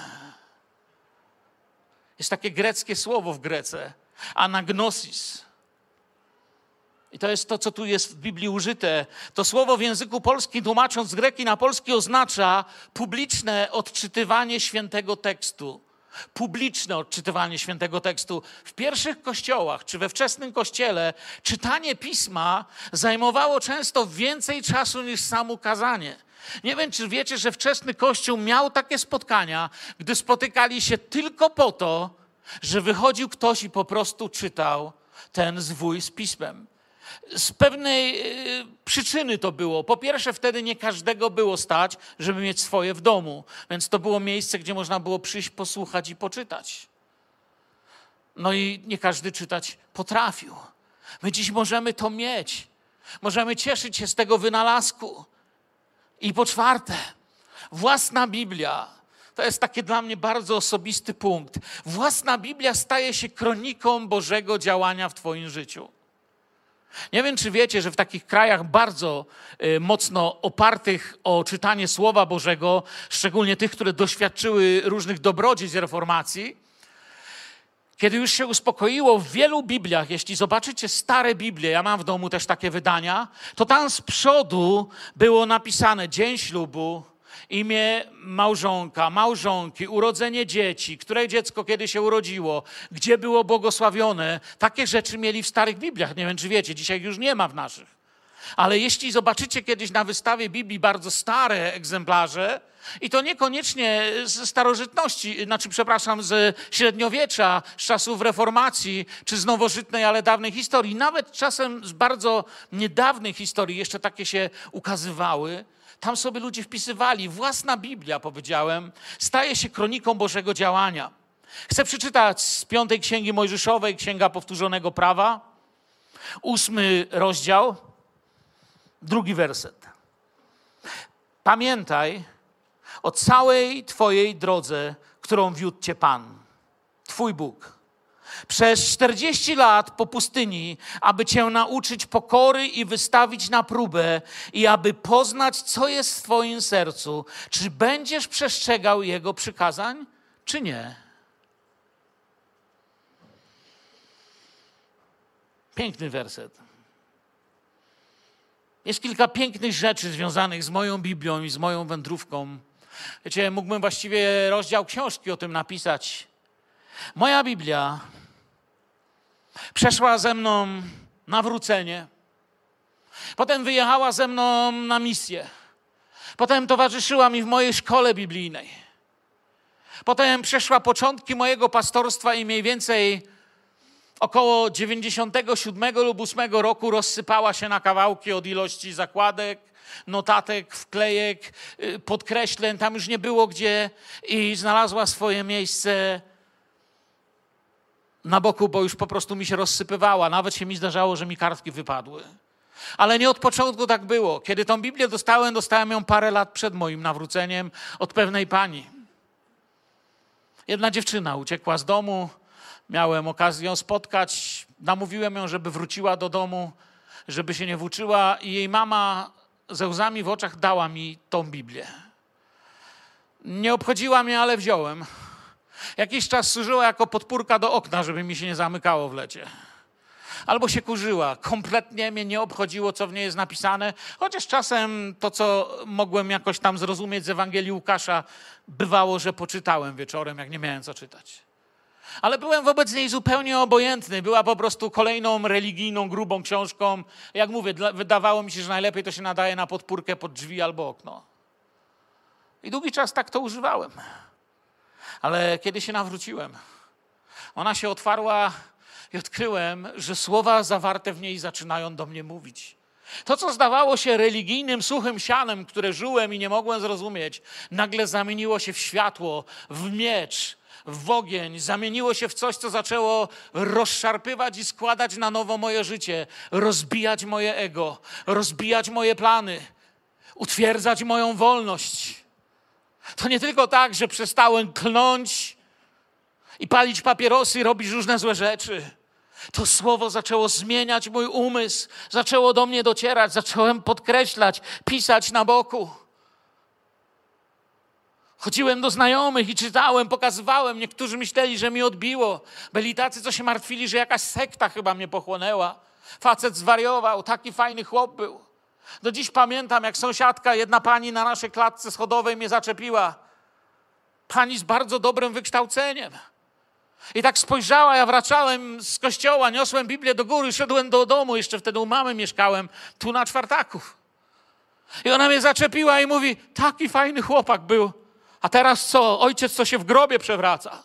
Speaker 1: Jest takie greckie słowo w Grece, anagnosis. I to jest to, co tu jest w Biblii użyte. To słowo w języku polskim, tłumacząc z greki na polski, oznacza publiczne odczytywanie świętego tekstu. publiczne odczytywanie świętego tekstu. W pierwszych kościołach, czy we wczesnym kościele, czytanie pisma zajmowało często więcej czasu niż samo kazanie. Nie wiem, czy wiecie, że wczesny kościół miał takie spotkania, gdy spotykali się tylko po to, że wychodził ktoś i po prostu czytał ten zwój z pismem. Z pewnej y, przyczyny to było. Po pierwsze, wtedy nie każdego było stać, żeby mieć swoje w domu. Więc to było miejsce, gdzie można było przyjść, posłuchać i poczytać. No i nie każdy czytać potrafił. My dziś możemy to mieć. Możemy cieszyć się z tego wynalazku. I po czwarte, własna Biblia. To jest taki dla mnie bardzo osobisty punkt. Własna Biblia staje się kroniką Bożego działania w twoim życiu. Nie wiem, czy wiecie, że w takich krajach bardzo y, mocno opartych o czytanie Słowa Bożego, szczególnie tych, które doświadczyły różnych dobrodziejstw reformacji, kiedy już się uspokoiło, w wielu Bibliach, jeśli zobaczycie stare Biblie, ja mam w domu też takie wydania, to tam z przodu było napisane dzień ślubu, imię małżonka, małżonki, urodzenie dzieci, które dziecko kiedy się urodziło, gdzie było błogosławione. Takie rzeczy mieli w starych Bibliach. Nie wiem, czy wiecie, dzisiaj już nie ma w naszych. Ale jeśli zobaczycie kiedyś na wystawie Biblii bardzo stare egzemplarze, i to niekoniecznie z starożytności, znaczy przepraszam, z średniowiecza, z czasów reformacji, czy z nowożytnej, ale dawnej historii, nawet czasem z bardzo niedawnej historii jeszcze takie się ukazywały, tam sobie ludzie wpisywali. Własna Biblia, powiedziałem, staje się kroniką Bożego działania. Chcę przeczytać z piątej Księgi Mojżeszowej, Księga Powtórzonego Prawa, ósmy rozdział, drugi werset. Pamiętaj o całej twojej drodze, którą wiódł cię Pan, twój Bóg, przez czterdzieści lat po pustyni, aby cię nauczyć pokory i wystawić na próbę i aby poznać, co jest w twoim sercu, czy będziesz przestrzegał Jego przykazań, czy nie. Piękny werset. Jest kilka pięknych rzeczy związanych z moją Biblią i z moją wędrówką. Wiecie, mógłbym właściwie rozdział książki o tym napisać. Moja Biblia przeszła ze mną nawrócenie. Potem wyjechała ze mną na misję. Potem towarzyszyła mi w mojej szkole biblijnej. Potem przeszła początki mojego pastorstwa i mniej więcej około dziewięćdziesiątego siódmego lub ósmego roku rozsypała się na kawałki od ilości zakładek, notatek, wklejek, podkreśleń. Tam już nie było gdzie i znalazła swoje miejsce na boku, bo już po prostu mi się rozsypywała. Nawet się mi zdarzało, że mi kartki wypadły. Ale nie od początku tak było. Kiedy tą Biblię dostałem, dostałem ją parę lat przed moim nawróceniem od pewnej pani. Jedna dziewczyna uciekła z domu. Miałem okazję ją spotkać. Namówiłem ją, żeby wróciła do domu, żeby się nie włóczyła i jej mama ze łzami w oczach dała mi tą Biblię. Nie obchodziła mnie, ale wziąłem. Jakiś czas służyła jako podpórka do okna, żeby mi się nie zamykało w lecie. Albo się kurzyła. Kompletnie mnie nie obchodziło, co w niej jest napisane, chociaż czasem to, co mogłem jakoś tam zrozumieć z Ewangelii Łukasza, bywało, że poczytałem wieczorem, jak nie miałem co czytać. Ale byłem wobec niej zupełnie obojętny. Była po prostu kolejną religijną, grubą książką. Jak mówię, wydawało mi się, że najlepiej to się nadaje na podpórkę pod drzwi albo okno. I długi czas tak to używałem. Ale kiedy się nawróciłem, ona się otwarła i odkryłem, że słowa zawarte w niej zaczynają do mnie mówić. To, co zdawało się religijnym, suchym sianem, które żyłem i nie mogłem zrozumieć, nagle zamieniło się w światło, w miecz, w ogień. Zamieniło się w coś, co zaczęło rozszarpywać i składać na nowo moje życie, rozbijać moje ego, rozbijać moje plany, utwierdzać moją wolność. To nie tylko tak, że przestałem klnąć i palić papierosy i robić różne złe rzeczy. To słowo zaczęło zmieniać mój umysł, zaczęło do mnie docierać, zacząłem podkreślać, pisać na boku. Chodziłem do znajomych i czytałem, pokazywałem. Niektórzy myśleli, że mi odbiło. Byli tacy, co się martwili, że jakaś sekta chyba mnie pochłonęła. Facet zwariował, taki fajny chłop był. Do dziś pamiętam, jak sąsiadka, jedna pani na naszej klatce schodowej mnie zaczepiła. pani z bardzo dobrym wykształceniem. I tak spojrzała, ja wracałem z kościoła, niosłem Biblię do góry, szedłem do domu, jeszcze wtedy u mamy mieszkałem, tu na Czwartaków. I ona mnie zaczepiła i mówi, taki fajny chłopak był, a teraz co? Ojciec co się w grobie przewraca.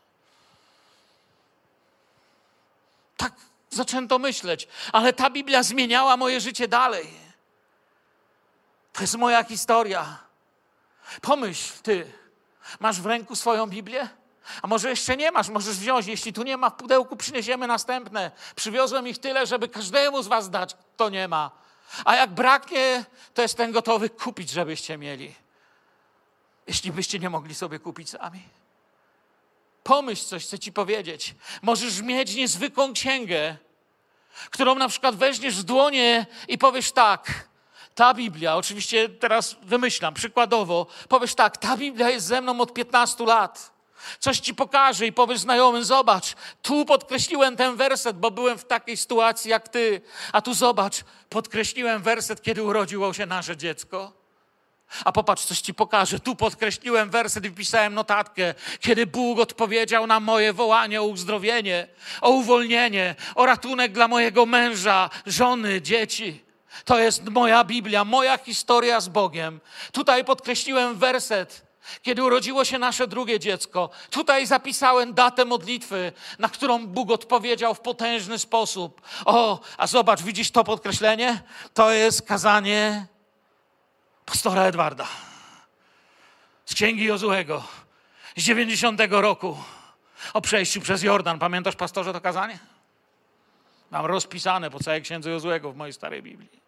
Speaker 1: Tak zaczęto myśleć, ale ta Biblia zmieniała moje życie dalej. To jest moja historia. Pomyśl, ty, masz w ręku swoją Biblię? A może jeszcze nie masz, możesz wziąć. Jeśli tu nie ma, w pudełku przyniesiemy następne. Przywiozłem ich tyle, żeby każdemu z was dać, kto nie ma. A jak braknie, to jestem gotowy kupić, żebyście mieli. Jeśli byście nie mogli sobie kupić sami. Pomyśl, coś chcę ci powiedzieć. Możesz mieć niezwykłą księgę, którą na przykład weźmiesz w dłonie i powiesz tak. Ta Biblia, oczywiście teraz wymyślam, przykładowo, powiesz tak, ta Biblia jest ze mną od piętnastu lat. Coś ci pokażę i powiesz znajomym, zobacz, tu podkreśliłem ten werset, bo byłem w takiej sytuacji jak ty. A tu zobacz, podkreśliłem werset, kiedy urodziło się nasze dziecko. A popatrz, coś ci pokażę. Tu podkreśliłem werset i wpisałem notatkę, kiedy Bóg odpowiedział na moje wołanie o uzdrowienie, o uwolnienie, o ratunek dla mojego męża, żony, dzieci. To jest moja Biblia, moja historia z Bogiem. Tutaj podkreśliłem werset, kiedy urodziło się nasze drugie dziecko. Tutaj zapisałem datę modlitwy, na którą Bóg odpowiedział w potężny sposób. O, a zobacz, widzisz to podkreślenie? To jest kazanie pastora Edwarda z Księgi Jozuego z dziewięćdziesiątego roku o przejściu przez Jordan. Pamiętasz, pastorze, to kazanie? Mam rozpisane po całej Księdze Jozuego w mojej starej Biblii.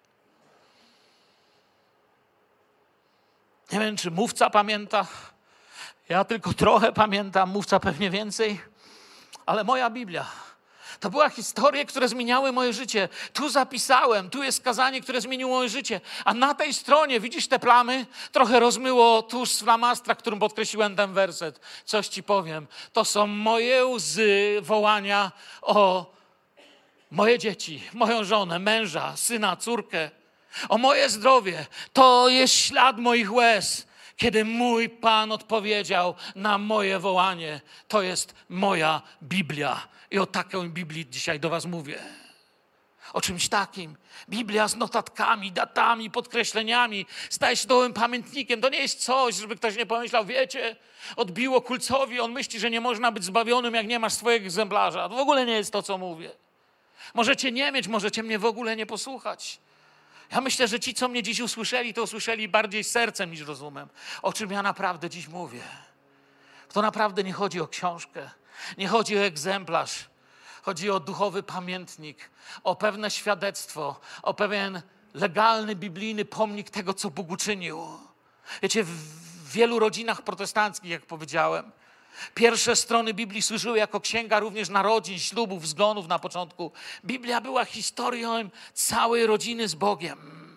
Speaker 1: Nie wiem, czy mówca pamięta. Ja tylko trochę pamiętam, mówca pewnie więcej. Ale moja Biblia to była historie, które zmieniały moje życie. Tu zapisałem, tu jest kazanie, które zmieniło moje życie. A na tej stronie, widzisz te plamy? Trochę rozmyło tuż z flamastra, którym podkreśliłem ten werset. Coś ci powiem. To są moje łzy wołania o moje dzieci, moją żonę, męża, syna, córkę. O moje zdrowie. To jest ślad moich łez, kiedy mój Pan odpowiedział na moje wołanie. To jest moja Biblia. I o takiej Biblii dzisiaj do was mówię. O czymś takim. Biblia z notatkami, datami, podkreśleniami. Staje się nowym pamiętnikiem. To nie jest coś, żeby ktoś nie pomyślał, wiecie, odbiło Kulcowi, on myśli, że nie można być zbawionym, jak nie masz swojego egzemplarza. To w ogóle nie jest to, co mówię. Możecie nie mieć, możecie mnie w ogóle nie posłuchać. Ja myślę, że ci, co mnie dziś usłyszeli, to usłyszeli bardziej sercem niż rozumem. O czym ja naprawdę dziś mówię. To naprawdę nie chodzi o książkę, nie chodzi o egzemplarz. Chodzi o duchowy pamiętnik, o pewne świadectwo, o pewien legalny, biblijny pomnik tego, co Bóg uczynił. Wiecie, w wielu rodzinach protestanckich, jak powiedziałem, pierwsze strony Biblii służyły jako księga również narodzin, ślubów, zgonów na początku. Biblia była historią całej rodziny z Bogiem.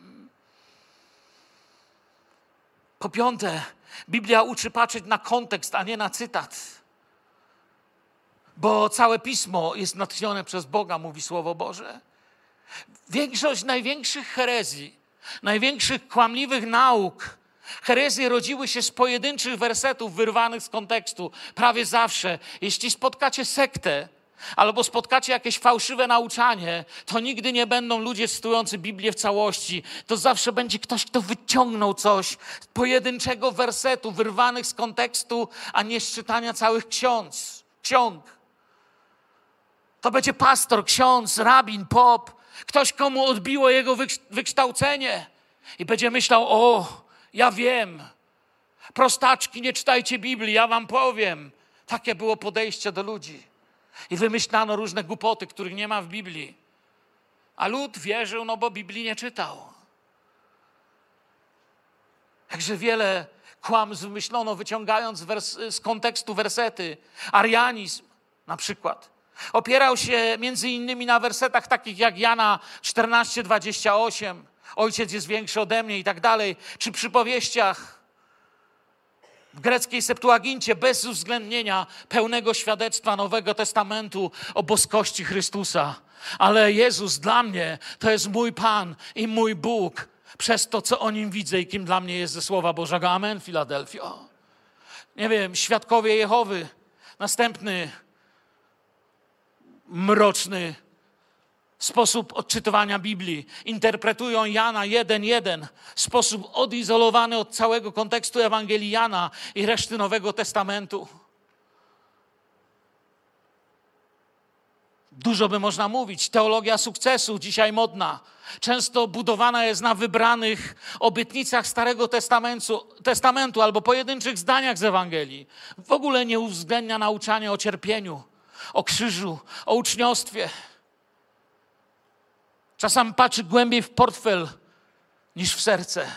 Speaker 1: Po piąte, Biblia uczy patrzeć na kontekst, a nie na cytat. Bo całe Pismo jest natchnione przez Boga, mówi Słowo Boże. Większość największych herezji, największych kłamliwych nauk, herezje rodziły się z pojedynczych wersetów wyrwanych z kontekstu. Prawie zawsze. Jeśli spotkacie sektę albo spotkacie jakieś fałszywe nauczanie, to nigdy nie będą ludzie cytujący Biblię w całości. To zawsze będzie ktoś, kto wyciągnął coś z pojedynczego wersetu wyrwanych z kontekstu, a nie z czytania całych ksiądz, ksiąg. To będzie pastor, ksiądz, rabin, pop. Ktoś, komu odbiło jego wykształcenie i będzie myślał, o, ja wiem, prostaczki, nie czytajcie Biblii, ja wam powiem. Takie było podejście do ludzi. I wymyślano różne głupoty, których nie ma w Biblii. A lud wierzył, no bo Biblii nie czytał. Jakże wiele kłamstw wymyślono, wyciągając wers- z kontekstu wersety. Arianizm na przykład opierał się między innymi na wersetach takich jak Jana czternaście dwadzieścia osiem. Ojciec jest większy ode mnie i tak dalej. Czy przypowieściach w greckiej Septuagincie bez uwzględnienia pełnego świadectwa Nowego Testamentu o boskości Chrystusa. Ale Jezus dla mnie to jest mój Pan i mój Bóg przez to, co o Nim widzę i kim dla mnie jest ze Słowa Bożego. Amen, Filadelfio. nie wiem, świadkowie Jehowy. Następny mroczny sposób odczytywania Biblii. Interpretują Jana jeden jeden w sposób odizolowany od całego kontekstu Ewangelii Jana i reszty Nowego Testamentu. Dużo by można mówić. Teologia sukcesu, dzisiaj modna. Często budowana jest na wybranych obietnicach Starego Testamentu, Testamentu albo pojedynczych zdaniach z Ewangelii. W ogóle nie uwzględnia nauczania o cierpieniu, o krzyżu, o uczniostwie. Czasami patrzy głębiej w portfel niż w serce.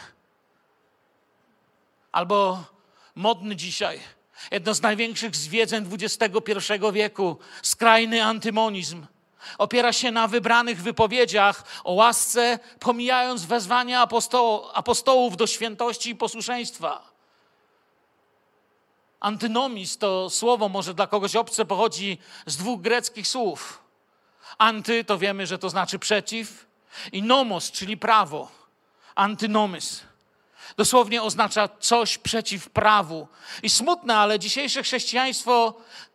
Speaker 1: Albo modny dzisiaj, jedno z największych zwiedzeń dwudziestego pierwszego wieku, skrajny antymonizm. Opiera się na wybranych wypowiedziach o łasce, pomijając wezwania apostoł, apostołów do świętości i posłuszeństwa. Antynomizm to słowo może dla kogoś obce, pochodzi z dwóch greckich słów. Anty to wiemy, że to znaczy przeciw i nomos, czyli prawo. Antynomys. Dosłownie oznacza coś przeciw prawu. I smutne, ale dzisiejsze chrześcijaństwo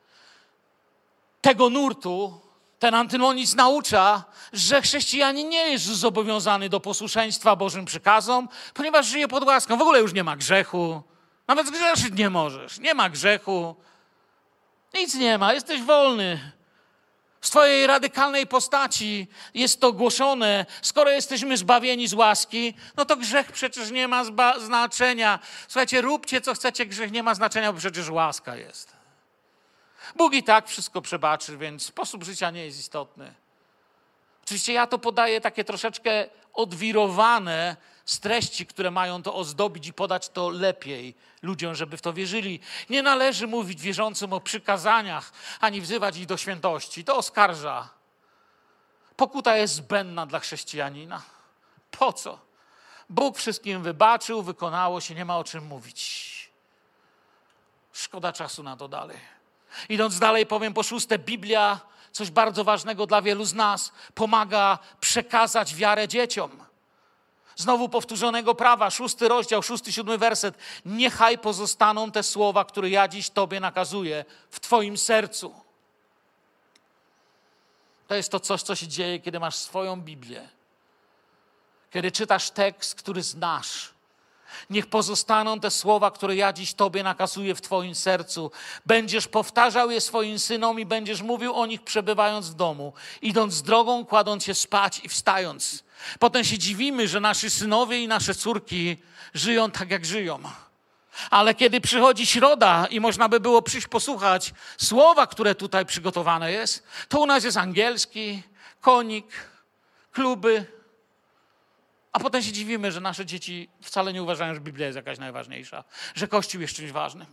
Speaker 1: tego nurtu, ten antynomizm naucza, że chrześcijanin nie jest zobowiązany do posłuszeństwa Bożym przykazom, ponieważ żyje pod łaską. W ogóle już nie ma grzechu. Nawet zgrzeszyć nie możesz. Nie ma grzechu. Nic nie ma. Jesteś wolny. W swojej radykalnej postaci jest to głoszone. Skoro jesteśmy zbawieni z łaski, no to grzech przecież nie ma zba- znaczenia. Słuchajcie, róbcie co chcecie, grzech nie ma znaczenia, bo przecież łaska jest. Bóg i tak wszystko przebaczy, więc sposób życia nie jest istotny. Oczywiście ja to podaję takie troszeczkę odwirowane z treści, które mają to ozdobić i podać to lepiej ludziom, żeby w to wierzyli. Nie należy mówić wierzącym o przykazaniach, ani wzywać ich do świętości. To oskarża. Pokuta jest zbędna dla chrześcijanina. Po co? Bóg wszystkim wybaczył, wykonało się, nie ma o czym mówić. Szkoda czasu na to dalej. Idąc dalej, powiem po szóste, Biblia, coś bardzo ważnego dla wielu z nas, pomaga przekazać wiarę dzieciom. Znowu powtórzonego prawa, szósty rozdział, szósty, siódmy werset. Niechaj pozostaną te słowa, które ja dziś Tobie nakazuję w Twoim sercu. To jest to coś, co się dzieje, kiedy masz swoją Biblię. Kiedy czytasz tekst, który znasz. Niech pozostaną te słowa, które ja dziś Tobie nakazuję w Twoim sercu. Będziesz powtarzał je swoim synom i będziesz mówił o nich przebywając w domu, idąc drogą, kładąc się spać i wstając. Potem się dziwimy, że nasi synowie i nasze córki żyją tak, jak żyją. Ale kiedy przychodzi środa i można by było przyjść posłuchać słowa, które tutaj przygotowane jest, to u nas jest angielski, konik, kluby. A potem się dziwimy, że nasze dzieci wcale nie uważają, że Biblia jest jakaś najważniejsza, że Kościół jest czymś ważnym.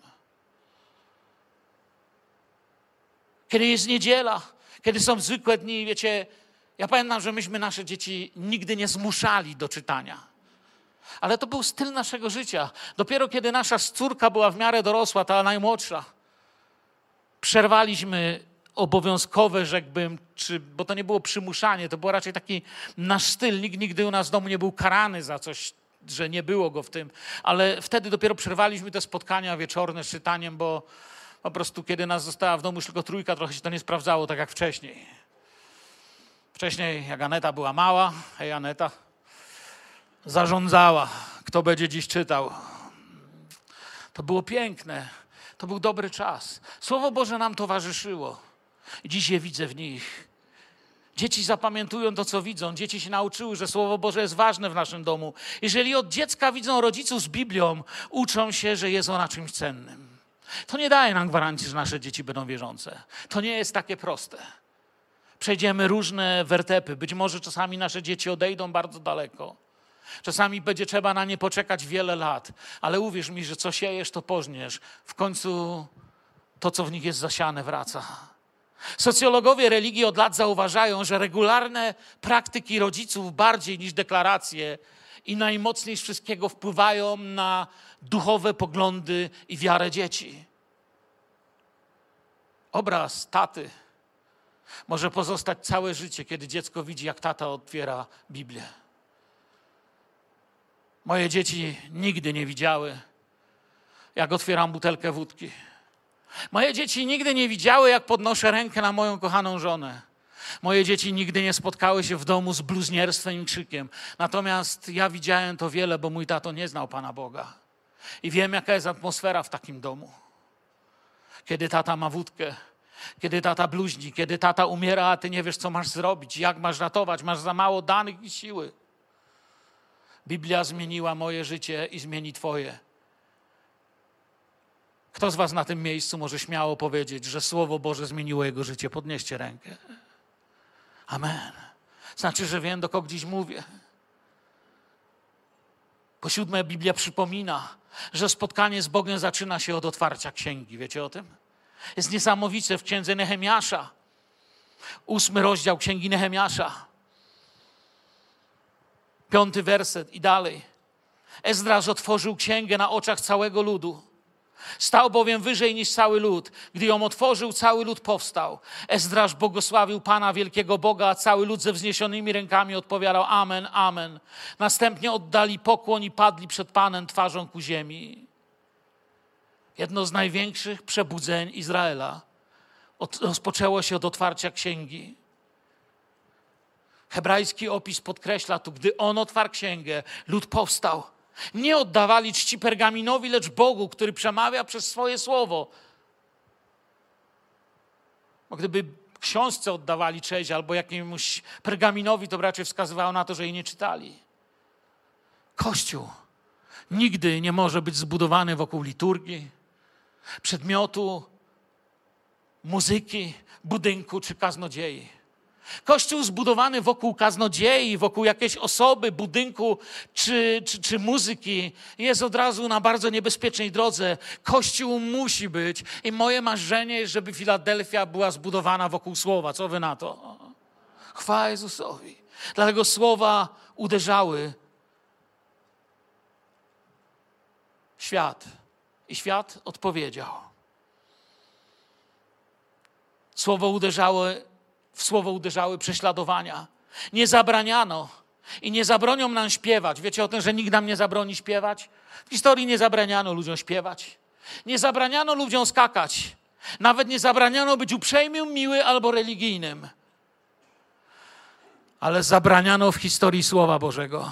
Speaker 1: Kiedy jest niedziela, kiedy są zwykłe dni, wiecie, ja pamiętam, że myśmy nasze dzieci nigdy nie zmuszali do czytania. Ale to był styl naszego życia. Dopiero kiedy nasza córka była w miarę dorosła, ta najmłodsza, przerwaliśmy obowiązkowe, rzekłbym, czy, bo to nie było przymuszanie, to był raczej taki nasz styl. Nikt nigdy u nas w domu nie był karany za coś, że nie było go w tym. Ale wtedy dopiero przerwaliśmy te spotkania wieczorne z czytaniem, bo po prostu kiedy nas została w domu już tylko trójka, trochę się to nie sprawdzało tak jak wcześniej. Wcześniej, jak Aneta była mała, hej Aneta, zarządzała, kto będzie dziś czytał. To było piękne. To był dobry czas. Słowo Boże nam towarzyszyło. I dziś je widzę w nich. Dzieci zapamiętują to, co widzą. Dzieci się nauczyły, że Słowo Boże jest ważne w naszym domu. Jeżeli od dziecka widzą rodziców z Biblią, uczą się, że jest ona czymś cennym. To nie daje nam gwarancji, że nasze dzieci będą wierzące. To nie jest takie proste. Przejdziemy różne wertepy. Być może czasami nasze dzieci odejdą bardzo daleko. Czasami będzie trzeba na nie poczekać wiele lat. Ale uwierz mi, że co siejesz, to pożniesz. W końcu to, co w nich jest zasiane, wraca. Socjologowie religii od lat zauważają, że regularne praktyki rodziców bardziej niż deklaracje i najmocniej z wszystkiego wpływają na duchowe poglądy i wiarę dzieci. Obraz taty może pozostać całe życie, kiedy dziecko widzi, jak tata otwiera Biblię. Moje dzieci nigdy nie widziały, jak otwieram butelkę wódki. Moje dzieci nigdy nie widziały, jak podnoszę rękę na moją kochaną żonę. Moje dzieci nigdy nie spotkały się w domu z bluźnierstwem i krzykiem. Natomiast ja widziałem to wiele, bo mój tato nie znał Pana Boga. I wiem, jaka jest atmosfera w takim domu. Kiedy tata ma wódkę, kiedy tata bluźni, kiedy tata umiera, a ty nie wiesz, co masz zrobić, jak masz ratować, masz za mało danych i siły. Biblia zmieniła moje życie i zmieni twoje. Kto z was na tym miejscu może śmiało powiedzieć, że Słowo Boże zmieniło jego życie? Podnieście rękę. Amen. Znaczy, że wiem, do kogo dziś mówię. Po siódme, Biblia przypomina, że spotkanie z Bogiem zaczyna się od otwarcia księgi. Wiecie o tym? Jest niesamowicie w księdze Nehemiasza. Ósmy rozdział księgi Nehemiasza. Piąty werset i dalej. Ezdraż otworzył księgę na oczach całego ludu. Stał bowiem wyżej niż cały lud. Gdy ją otworzył, cały lud powstał. Ezdraż błogosławił Pana, wielkiego Boga, a cały lud ze wzniesionymi rękami odpowiadał amen, amen. Następnie oddali pokłon i padli przed Panem twarzą ku ziemi. Jedno z największych przebudzeń Izraela od, rozpoczęło się od otwarcia księgi. Hebrajski opis podkreśla tu, gdy on otwarł księgę, lud powstał. Nie oddawali czci pergaminowi, lecz Bogu, który przemawia przez swoje słowo. Bo gdyby książce oddawali cześć albo jakiemuś pergaminowi, to raczej wskazywało na to, że jej nie czytali. Kościół nigdy nie może być zbudowany wokół liturgii, przedmiotu, muzyki, budynku czy kaznodziei. Kościół zbudowany wokół kaznodziei, wokół jakiejś osoby, budynku czy, czy, czy muzyki jest od razu na bardzo niebezpiecznej drodze. Kościół musi być i moje marzenie jest, żeby Filadelfia była zbudowana wokół słowa. Co wy na to? Chwała Jezusowi. Dlatego słowa uderzały świat i świat odpowiedział. Słowo uderzało W słowo uderzały prześladowania. Nie zabraniano i nie zabronią nam śpiewać. Wiecie o tym, że nikt nam nie zabroni śpiewać? W historii nie zabraniano ludziom śpiewać. Nie zabraniano ludziom skakać. Nawet nie zabraniano być uprzejmym, miły albo religijnym. Ale zabraniano w historii Słowa Bożego.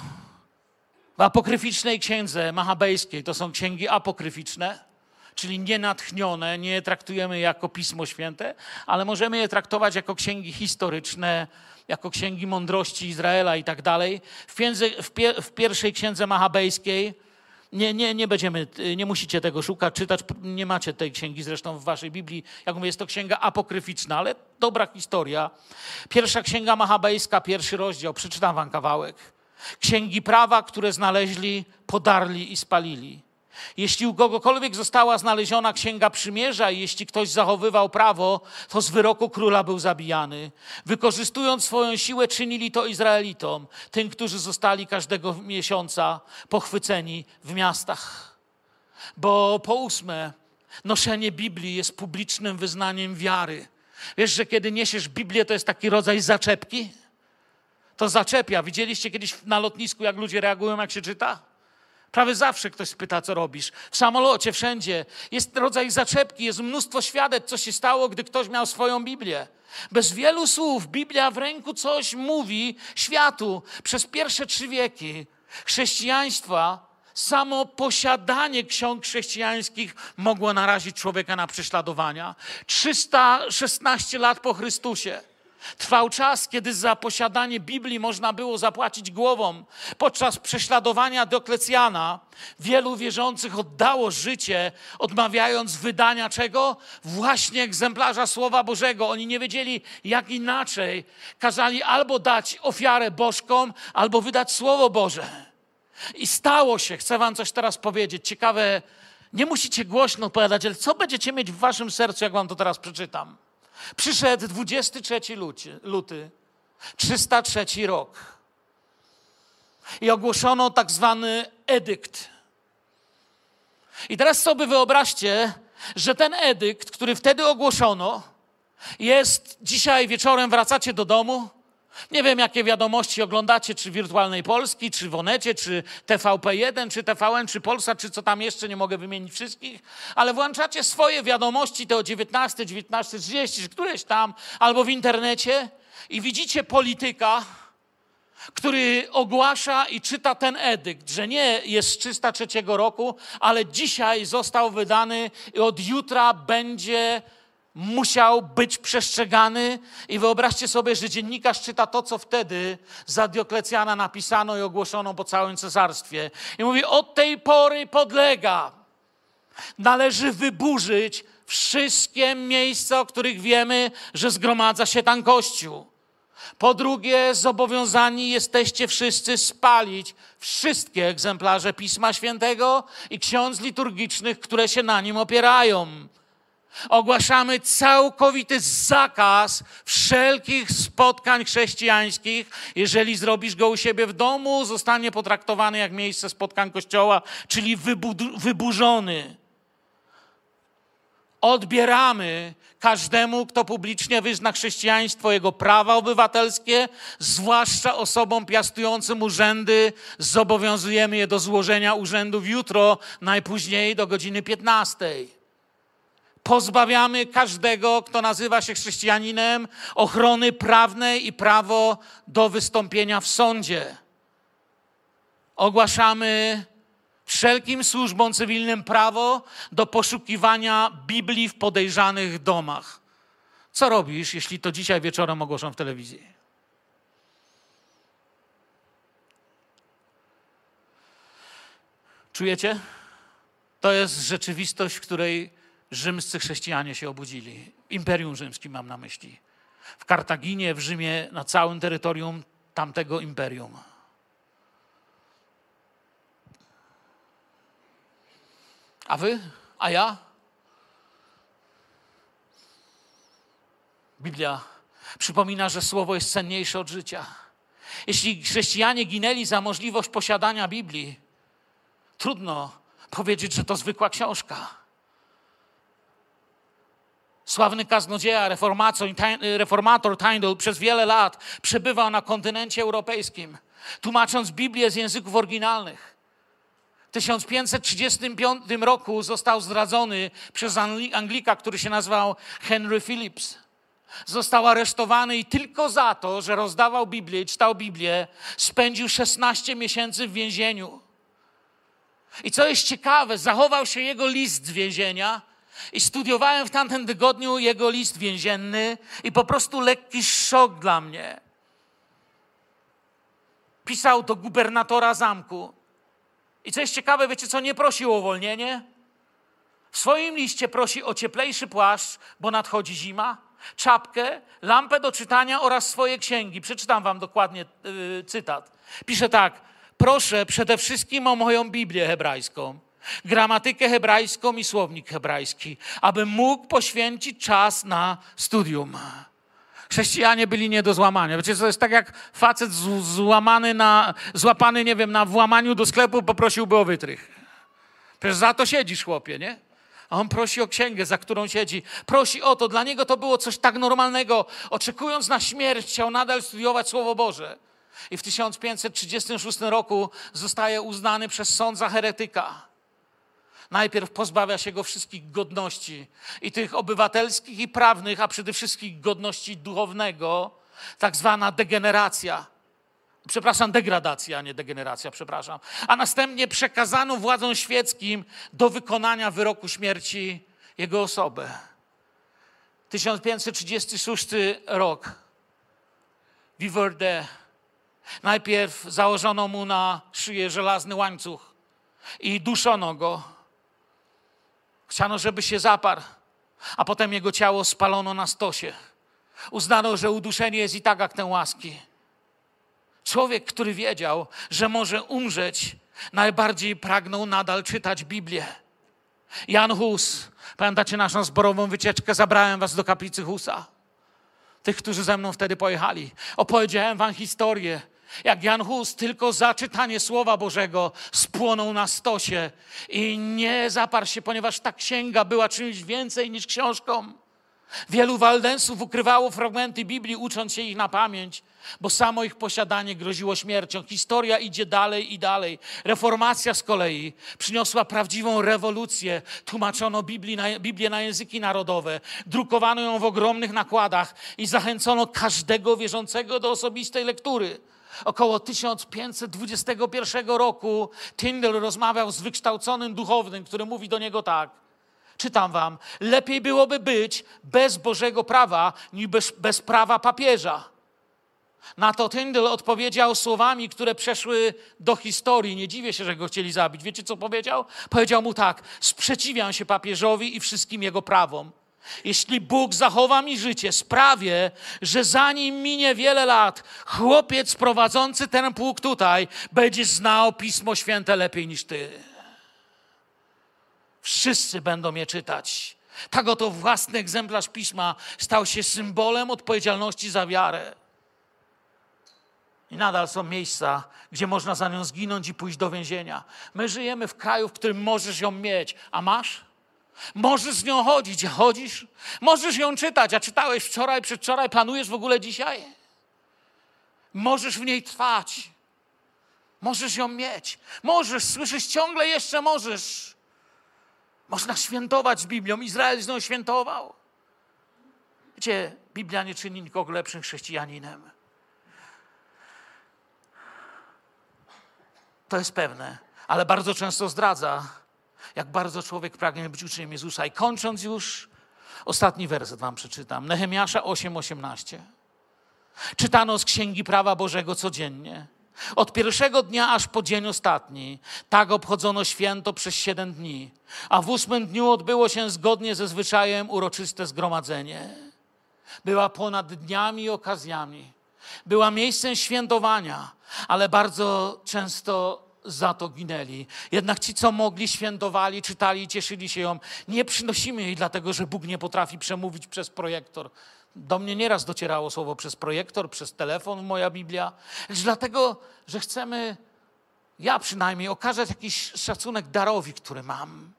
Speaker 1: W apokryficznej księdze machabejskiej, to są księgi apokryficzne, czyli nienatchnione, nie je traktujemy jako Pismo Święte, ale możemy je traktować jako księgi historyczne, jako księgi mądrości Izraela i tak dalej. W, piędze, w, pie, w pierwszej księdze machabejskiej, nie, nie, nie będziemy, nie musicie tego szukać, czytać, nie macie tej księgi zresztą w waszej Biblii. Jak mówię, jest to księga apokryficzna, ale dobra historia. Pierwsza księga machabejska, pierwszy rozdział, przeczytam wam kawałek. Księgi prawa, które znaleźli, podarli i spalili. Jeśli u kogokolwiek została znaleziona księga przymierza i jeśli ktoś zachowywał prawo, to z wyroku króla był zabijany. Wykorzystując swoją siłę czynili to Izraelitom, tym, którzy zostali każdego miesiąca pochwyceni w miastach. Bo po ósme, noszenie Biblii jest publicznym wyznaniem wiary. Wiesz, że kiedy niesiesz Biblię, to jest taki rodzaj zaczepki? To zaczepia. Widzieliście kiedyś na lotnisku, jak ludzie reagują, jak się czyta? Prawie zawsze ktoś spyta, co robisz. W samolocie, wszędzie. Jest rodzaj zaczepki, jest mnóstwo świadectw, co się stało, gdy ktoś miał swoją Biblię. Bez wielu słów Biblia w ręku coś mówi światu. Przez pierwsze trzy wieki chrześcijaństwa, samo posiadanie ksiąg chrześcijańskich mogło narazić człowieka na prześladowania. trzysta szesnaście lat po Chrystusie. Trwał czas, kiedy za posiadanie Biblii można było zapłacić głową. Podczas prześladowania Dioklecjana wielu wierzących oddało życie, odmawiając wydania czego? Właśnie egzemplarza Słowa Bożego. Oni nie wiedzieli, jak inaczej. Kazali albo dać ofiarę bożkom, albo wydać Słowo Boże. I stało się, chcę wam coś teraz powiedzieć, ciekawe, nie musicie głośno opowiadać, ale co będziecie mieć w waszym sercu, jak wam to teraz przeczytam? Przyszedł dwudziestego trzeciego luty, trzysta trzeci rok i ogłoszono tak zwany edykt. I teraz sobie wyobraźcie, że ten edykt, który wtedy ogłoszono, jest dzisiaj wieczorem, wracacie do domu, Nie wiem, jakie wiadomości oglądacie, czy Wirtualnej Polski, czy w Onecie, czy T V P jeden, czy T V N, czy Polsat, czy co tam jeszcze, nie mogę wymienić wszystkich, ale włączacie swoje wiadomości, te o dziewiętnastej, dziewiętnastej trzydzieści, czy któreś tam, albo w internecie i widzicie polityka, który ogłasza i czyta ten edykt, że nie jest z trzysta trzeciego roku, ale dzisiaj został wydany i od jutra będzie musiał być przestrzegany. I wyobraźcie sobie, że dziennikarz czyta to, co wtedy za Dioklecjana napisano i ogłoszono po całym cesarstwie. I mówi, od tej pory podlega. Należy wyburzyć wszystkie miejsca, o których wiemy, że zgromadza się tam Kościół. Po drugie, zobowiązani jesteście wszyscy spalić wszystkie egzemplarze Pisma Świętego i ksiądz liturgicznych, które się na nim opierają. Ogłaszamy całkowity zakaz wszelkich spotkań chrześcijańskich. Jeżeli zrobisz go u siebie w domu, zostanie potraktowany jak miejsce spotkań Kościoła, czyli wybu- wyburzony. Odbieramy każdemu, kto publicznie wyzna chrześcijaństwo, jego prawa obywatelskie, zwłaszcza osobom piastującym urzędy. Zobowiązujemy je do złożenia urzędów jutro, najpóźniej do godziny piętnastej. Pozbawiamy każdego, kto nazywa się chrześcijaninem, ochrony prawnej i prawo do wystąpienia w sądzie. Ogłaszamy wszelkim służbom cywilnym prawo do poszukiwania Biblii w podejrzanych domach. Co robisz, jeśli to dzisiaj wieczorem ogłoszą w telewizji? Czujecie? To jest rzeczywistość, w której rzymscy chrześcijanie się obudzili. Imperium Rzymskim mam na myśli. W Kartaginie, w Rzymie, na całym terytorium tamtego imperium. A wy? A ja? Biblia przypomina, że słowo jest cenniejsze od życia. Jeśli chrześcijanie ginęli za możliwość posiadania Biblii, trudno powiedzieć, że to zwykła książka. Sławny kaznodzieja, reformator Tyndale przez wiele lat przebywał na kontynencie europejskim, tłumacząc Biblię z języków oryginalnych. W tysiąc pięćset trzydziestym piątym roku został zdradzony przez Anglika, który się nazywał Henry Phillips. Został aresztowany i tylko za to, że rozdawał Biblię i czytał Biblię, spędził szesnaście miesięcy w więzieniu. I co jest ciekawe, zachował się jego list z więzienia i studiowałem w tamtym tygodniu jego list więzienny i po prostu lekki szok dla mnie. Pisał do gubernatora zamku. I co jest ciekawe, wiecie co, nie prosił o uwolnienie. W swoim liście prosi o cieplejszy płaszcz, bo nadchodzi zima, czapkę, lampę do czytania oraz swoje księgi. Przeczytam wam dokładnie yy, cytat. Pisze tak: proszę przede wszystkim o moją Biblię hebrajską, gramatykę hebrajską i słownik hebrajski, abym mógł poświęcić czas na studium. Chrześcijanie byli nie do złamania. Wiecie, to jest tak jak facet z, złamany na, złapany, nie wiem, na włamaniu do sklepu poprosiłby o wytrych. Przecież za to siedzisz, chłopie, nie? A on prosi o księgę, za którą siedzi. Prosi o to. Dla niego to było coś tak normalnego. Oczekując na śmierć, chciał nadal studiować Słowo Boże. I w tysiąc pięćset trzydziestym szóstym roku zostaje uznany przez sąd za heretyka. Najpierw pozbawia się go wszystkich godności i tych obywatelskich i prawnych, a przede wszystkim godności duchownego, tak zwana degeneracja. Przepraszam, degradacja, a nie degeneracja, przepraszam. A następnie przekazano władzom świeckim do wykonania wyroku śmierci jego osobę. tysiąc pięćset trzydziesty szósty rok. Viverde. Najpierw założono mu na szyję żelazny łańcuch i duszono go. Chciano, żeby się zaparł, a potem jego ciało spalono na stosie. Uznano, że uduszenie jest i tak aktem łaski. Człowiek, który wiedział, że może umrzeć, najbardziej pragnął nadal czytać Biblię. Jan Hus. Pamiętacie naszą zborową wycieczkę? Zabrałem was do kaplicy Husa. Tych, którzy ze mną wtedy pojechali. Opowiedziałem wam historię, jak Jan Hus tylko za czytanie Słowa Bożego spłonął na stosie i nie zaparł się, ponieważ ta księga była czymś więcej niż książką. Wielu Waldensów ukrywało fragmenty Biblii, ucząc się ich na pamięć, bo samo ich posiadanie groziło śmiercią. Historia idzie dalej i dalej. Reformacja z kolei przyniosła prawdziwą rewolucję. Tłumaczono Biblii na, Biblię na języki narodowe, drukowano ją w ogromnych nakładach i zachęcono każdego wierzącego do osobistej lektury. Około tysiąc pięćset dwudziestego pierwszego roku Tyndale rozmawiał z wykształconym duchownym, który mówi do niego tak. Czytam wam. Lepiej byłoby być bez Bożego prawa, niż bez, bez prawa papieża. Na to Tyndale odpowiedział słowami, które przeszły do historii. Nie dziwię się, że go chcieli zabić. Wiecie, co powiedział? Powiedział mu tak. Sprzeciwiam się papieżowi i wszystkim jego prawom. Jeśli Bóg zachowa mi życie, sprawię, że zanim minie wiele lat, chłopiec prowadzący ten pułk tutaj będzie znał Pismo Święte lepiej niż ty. Wszyscy będą je czytać. Tak oto własny egzemplarz Pisma stał się symbolem odpowiedzialności za wiarę. I nadal są miejsca, gdzie można za nią zginąć i pójść do więzienia. My żyjemy w kraju, w którym możesz ją mieć. A masz? Możesz z nią chodzić. Chodzisz? Możesz ją czytać. A czytałeś wczoraj, przedwczoraj? Planujesz w ogóle dzisiaj? Możesz w niej trwać. Możesz ją mieć. Możesz, słyszysz, ciągle jeszcze możesz. Można świętować z Biblią. Izrael z nią świętował. Wiecie, Biblia nie czyni nikogo lepszym chrześcijaninem. To jest pewne, ale bardzo często zdradza, jak bardzo człowiek pragnie być uczniem Jezusa. I kończąc już, ostatni werset wam przeczytam. Nehemiasza osiem osiemnaście. Czytano z Księgi Prawa Bożego codziennie. Od pierwszego dnia aż po dzień ostatni. Tak obchodzono święto przez siedem dni. A w ósmym dniu odbyło się zgodnie ze zwyczajem uroczyste zgromadzenie. Była ponad dniami i okazjami. Była miejscem świętowania, ale bardzo często za to ginęli. Jednak ci, co mogli, świętowali, czytali i cieszyli się ją. Nie przynosimy jej dlatego, że Bóg nie potrafi przemówić przez projektor. Do mnie nieraz docierało słowo przez projektor, przez telefon, moja Biblia. Lecz dlatego, że chcemy, ja przynajmniej, okazać jakiś szacunek darowi, który mam.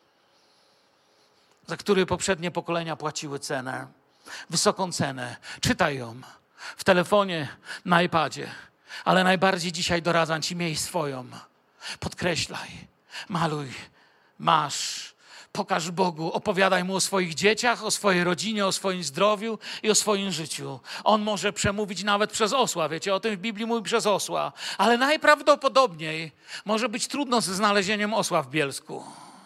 Speaker 1: Za który poprzednie pokolenia płaciły cenę. Wysoką cenę. Czytaj ją w telefonie, na iPadzie. Ale najbardziej dzisiaj doradzam ci, miej swoją. Podkreślaj, maluj, masz, pokaż Bogu, opowiadaj Mu o swoich dzieciach, o swojej rodzinie, o swoim zdrowiu i o swoim życiu. On może przemówić nawet przez osła, wiecie, o tym w Biblii mówi przez osła. Ale najprawdopodobniej może być trudno ze znalezieniem osła w Bielsku.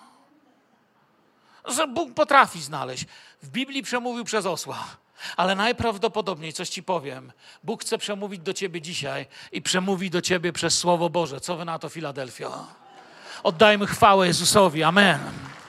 Speaker 1: Że Bóg potrafi znaleźć. W Biblii przemówił przez osła. Ale najprawdopodobniej, coś ci powiem, Bóg chce przemówić do ciebie dzisiaj i przemówi do ciebie przez Słowo Boże. Co wy na to, Filadelfio? Oddajmy chwałę Jezusowi. Amen.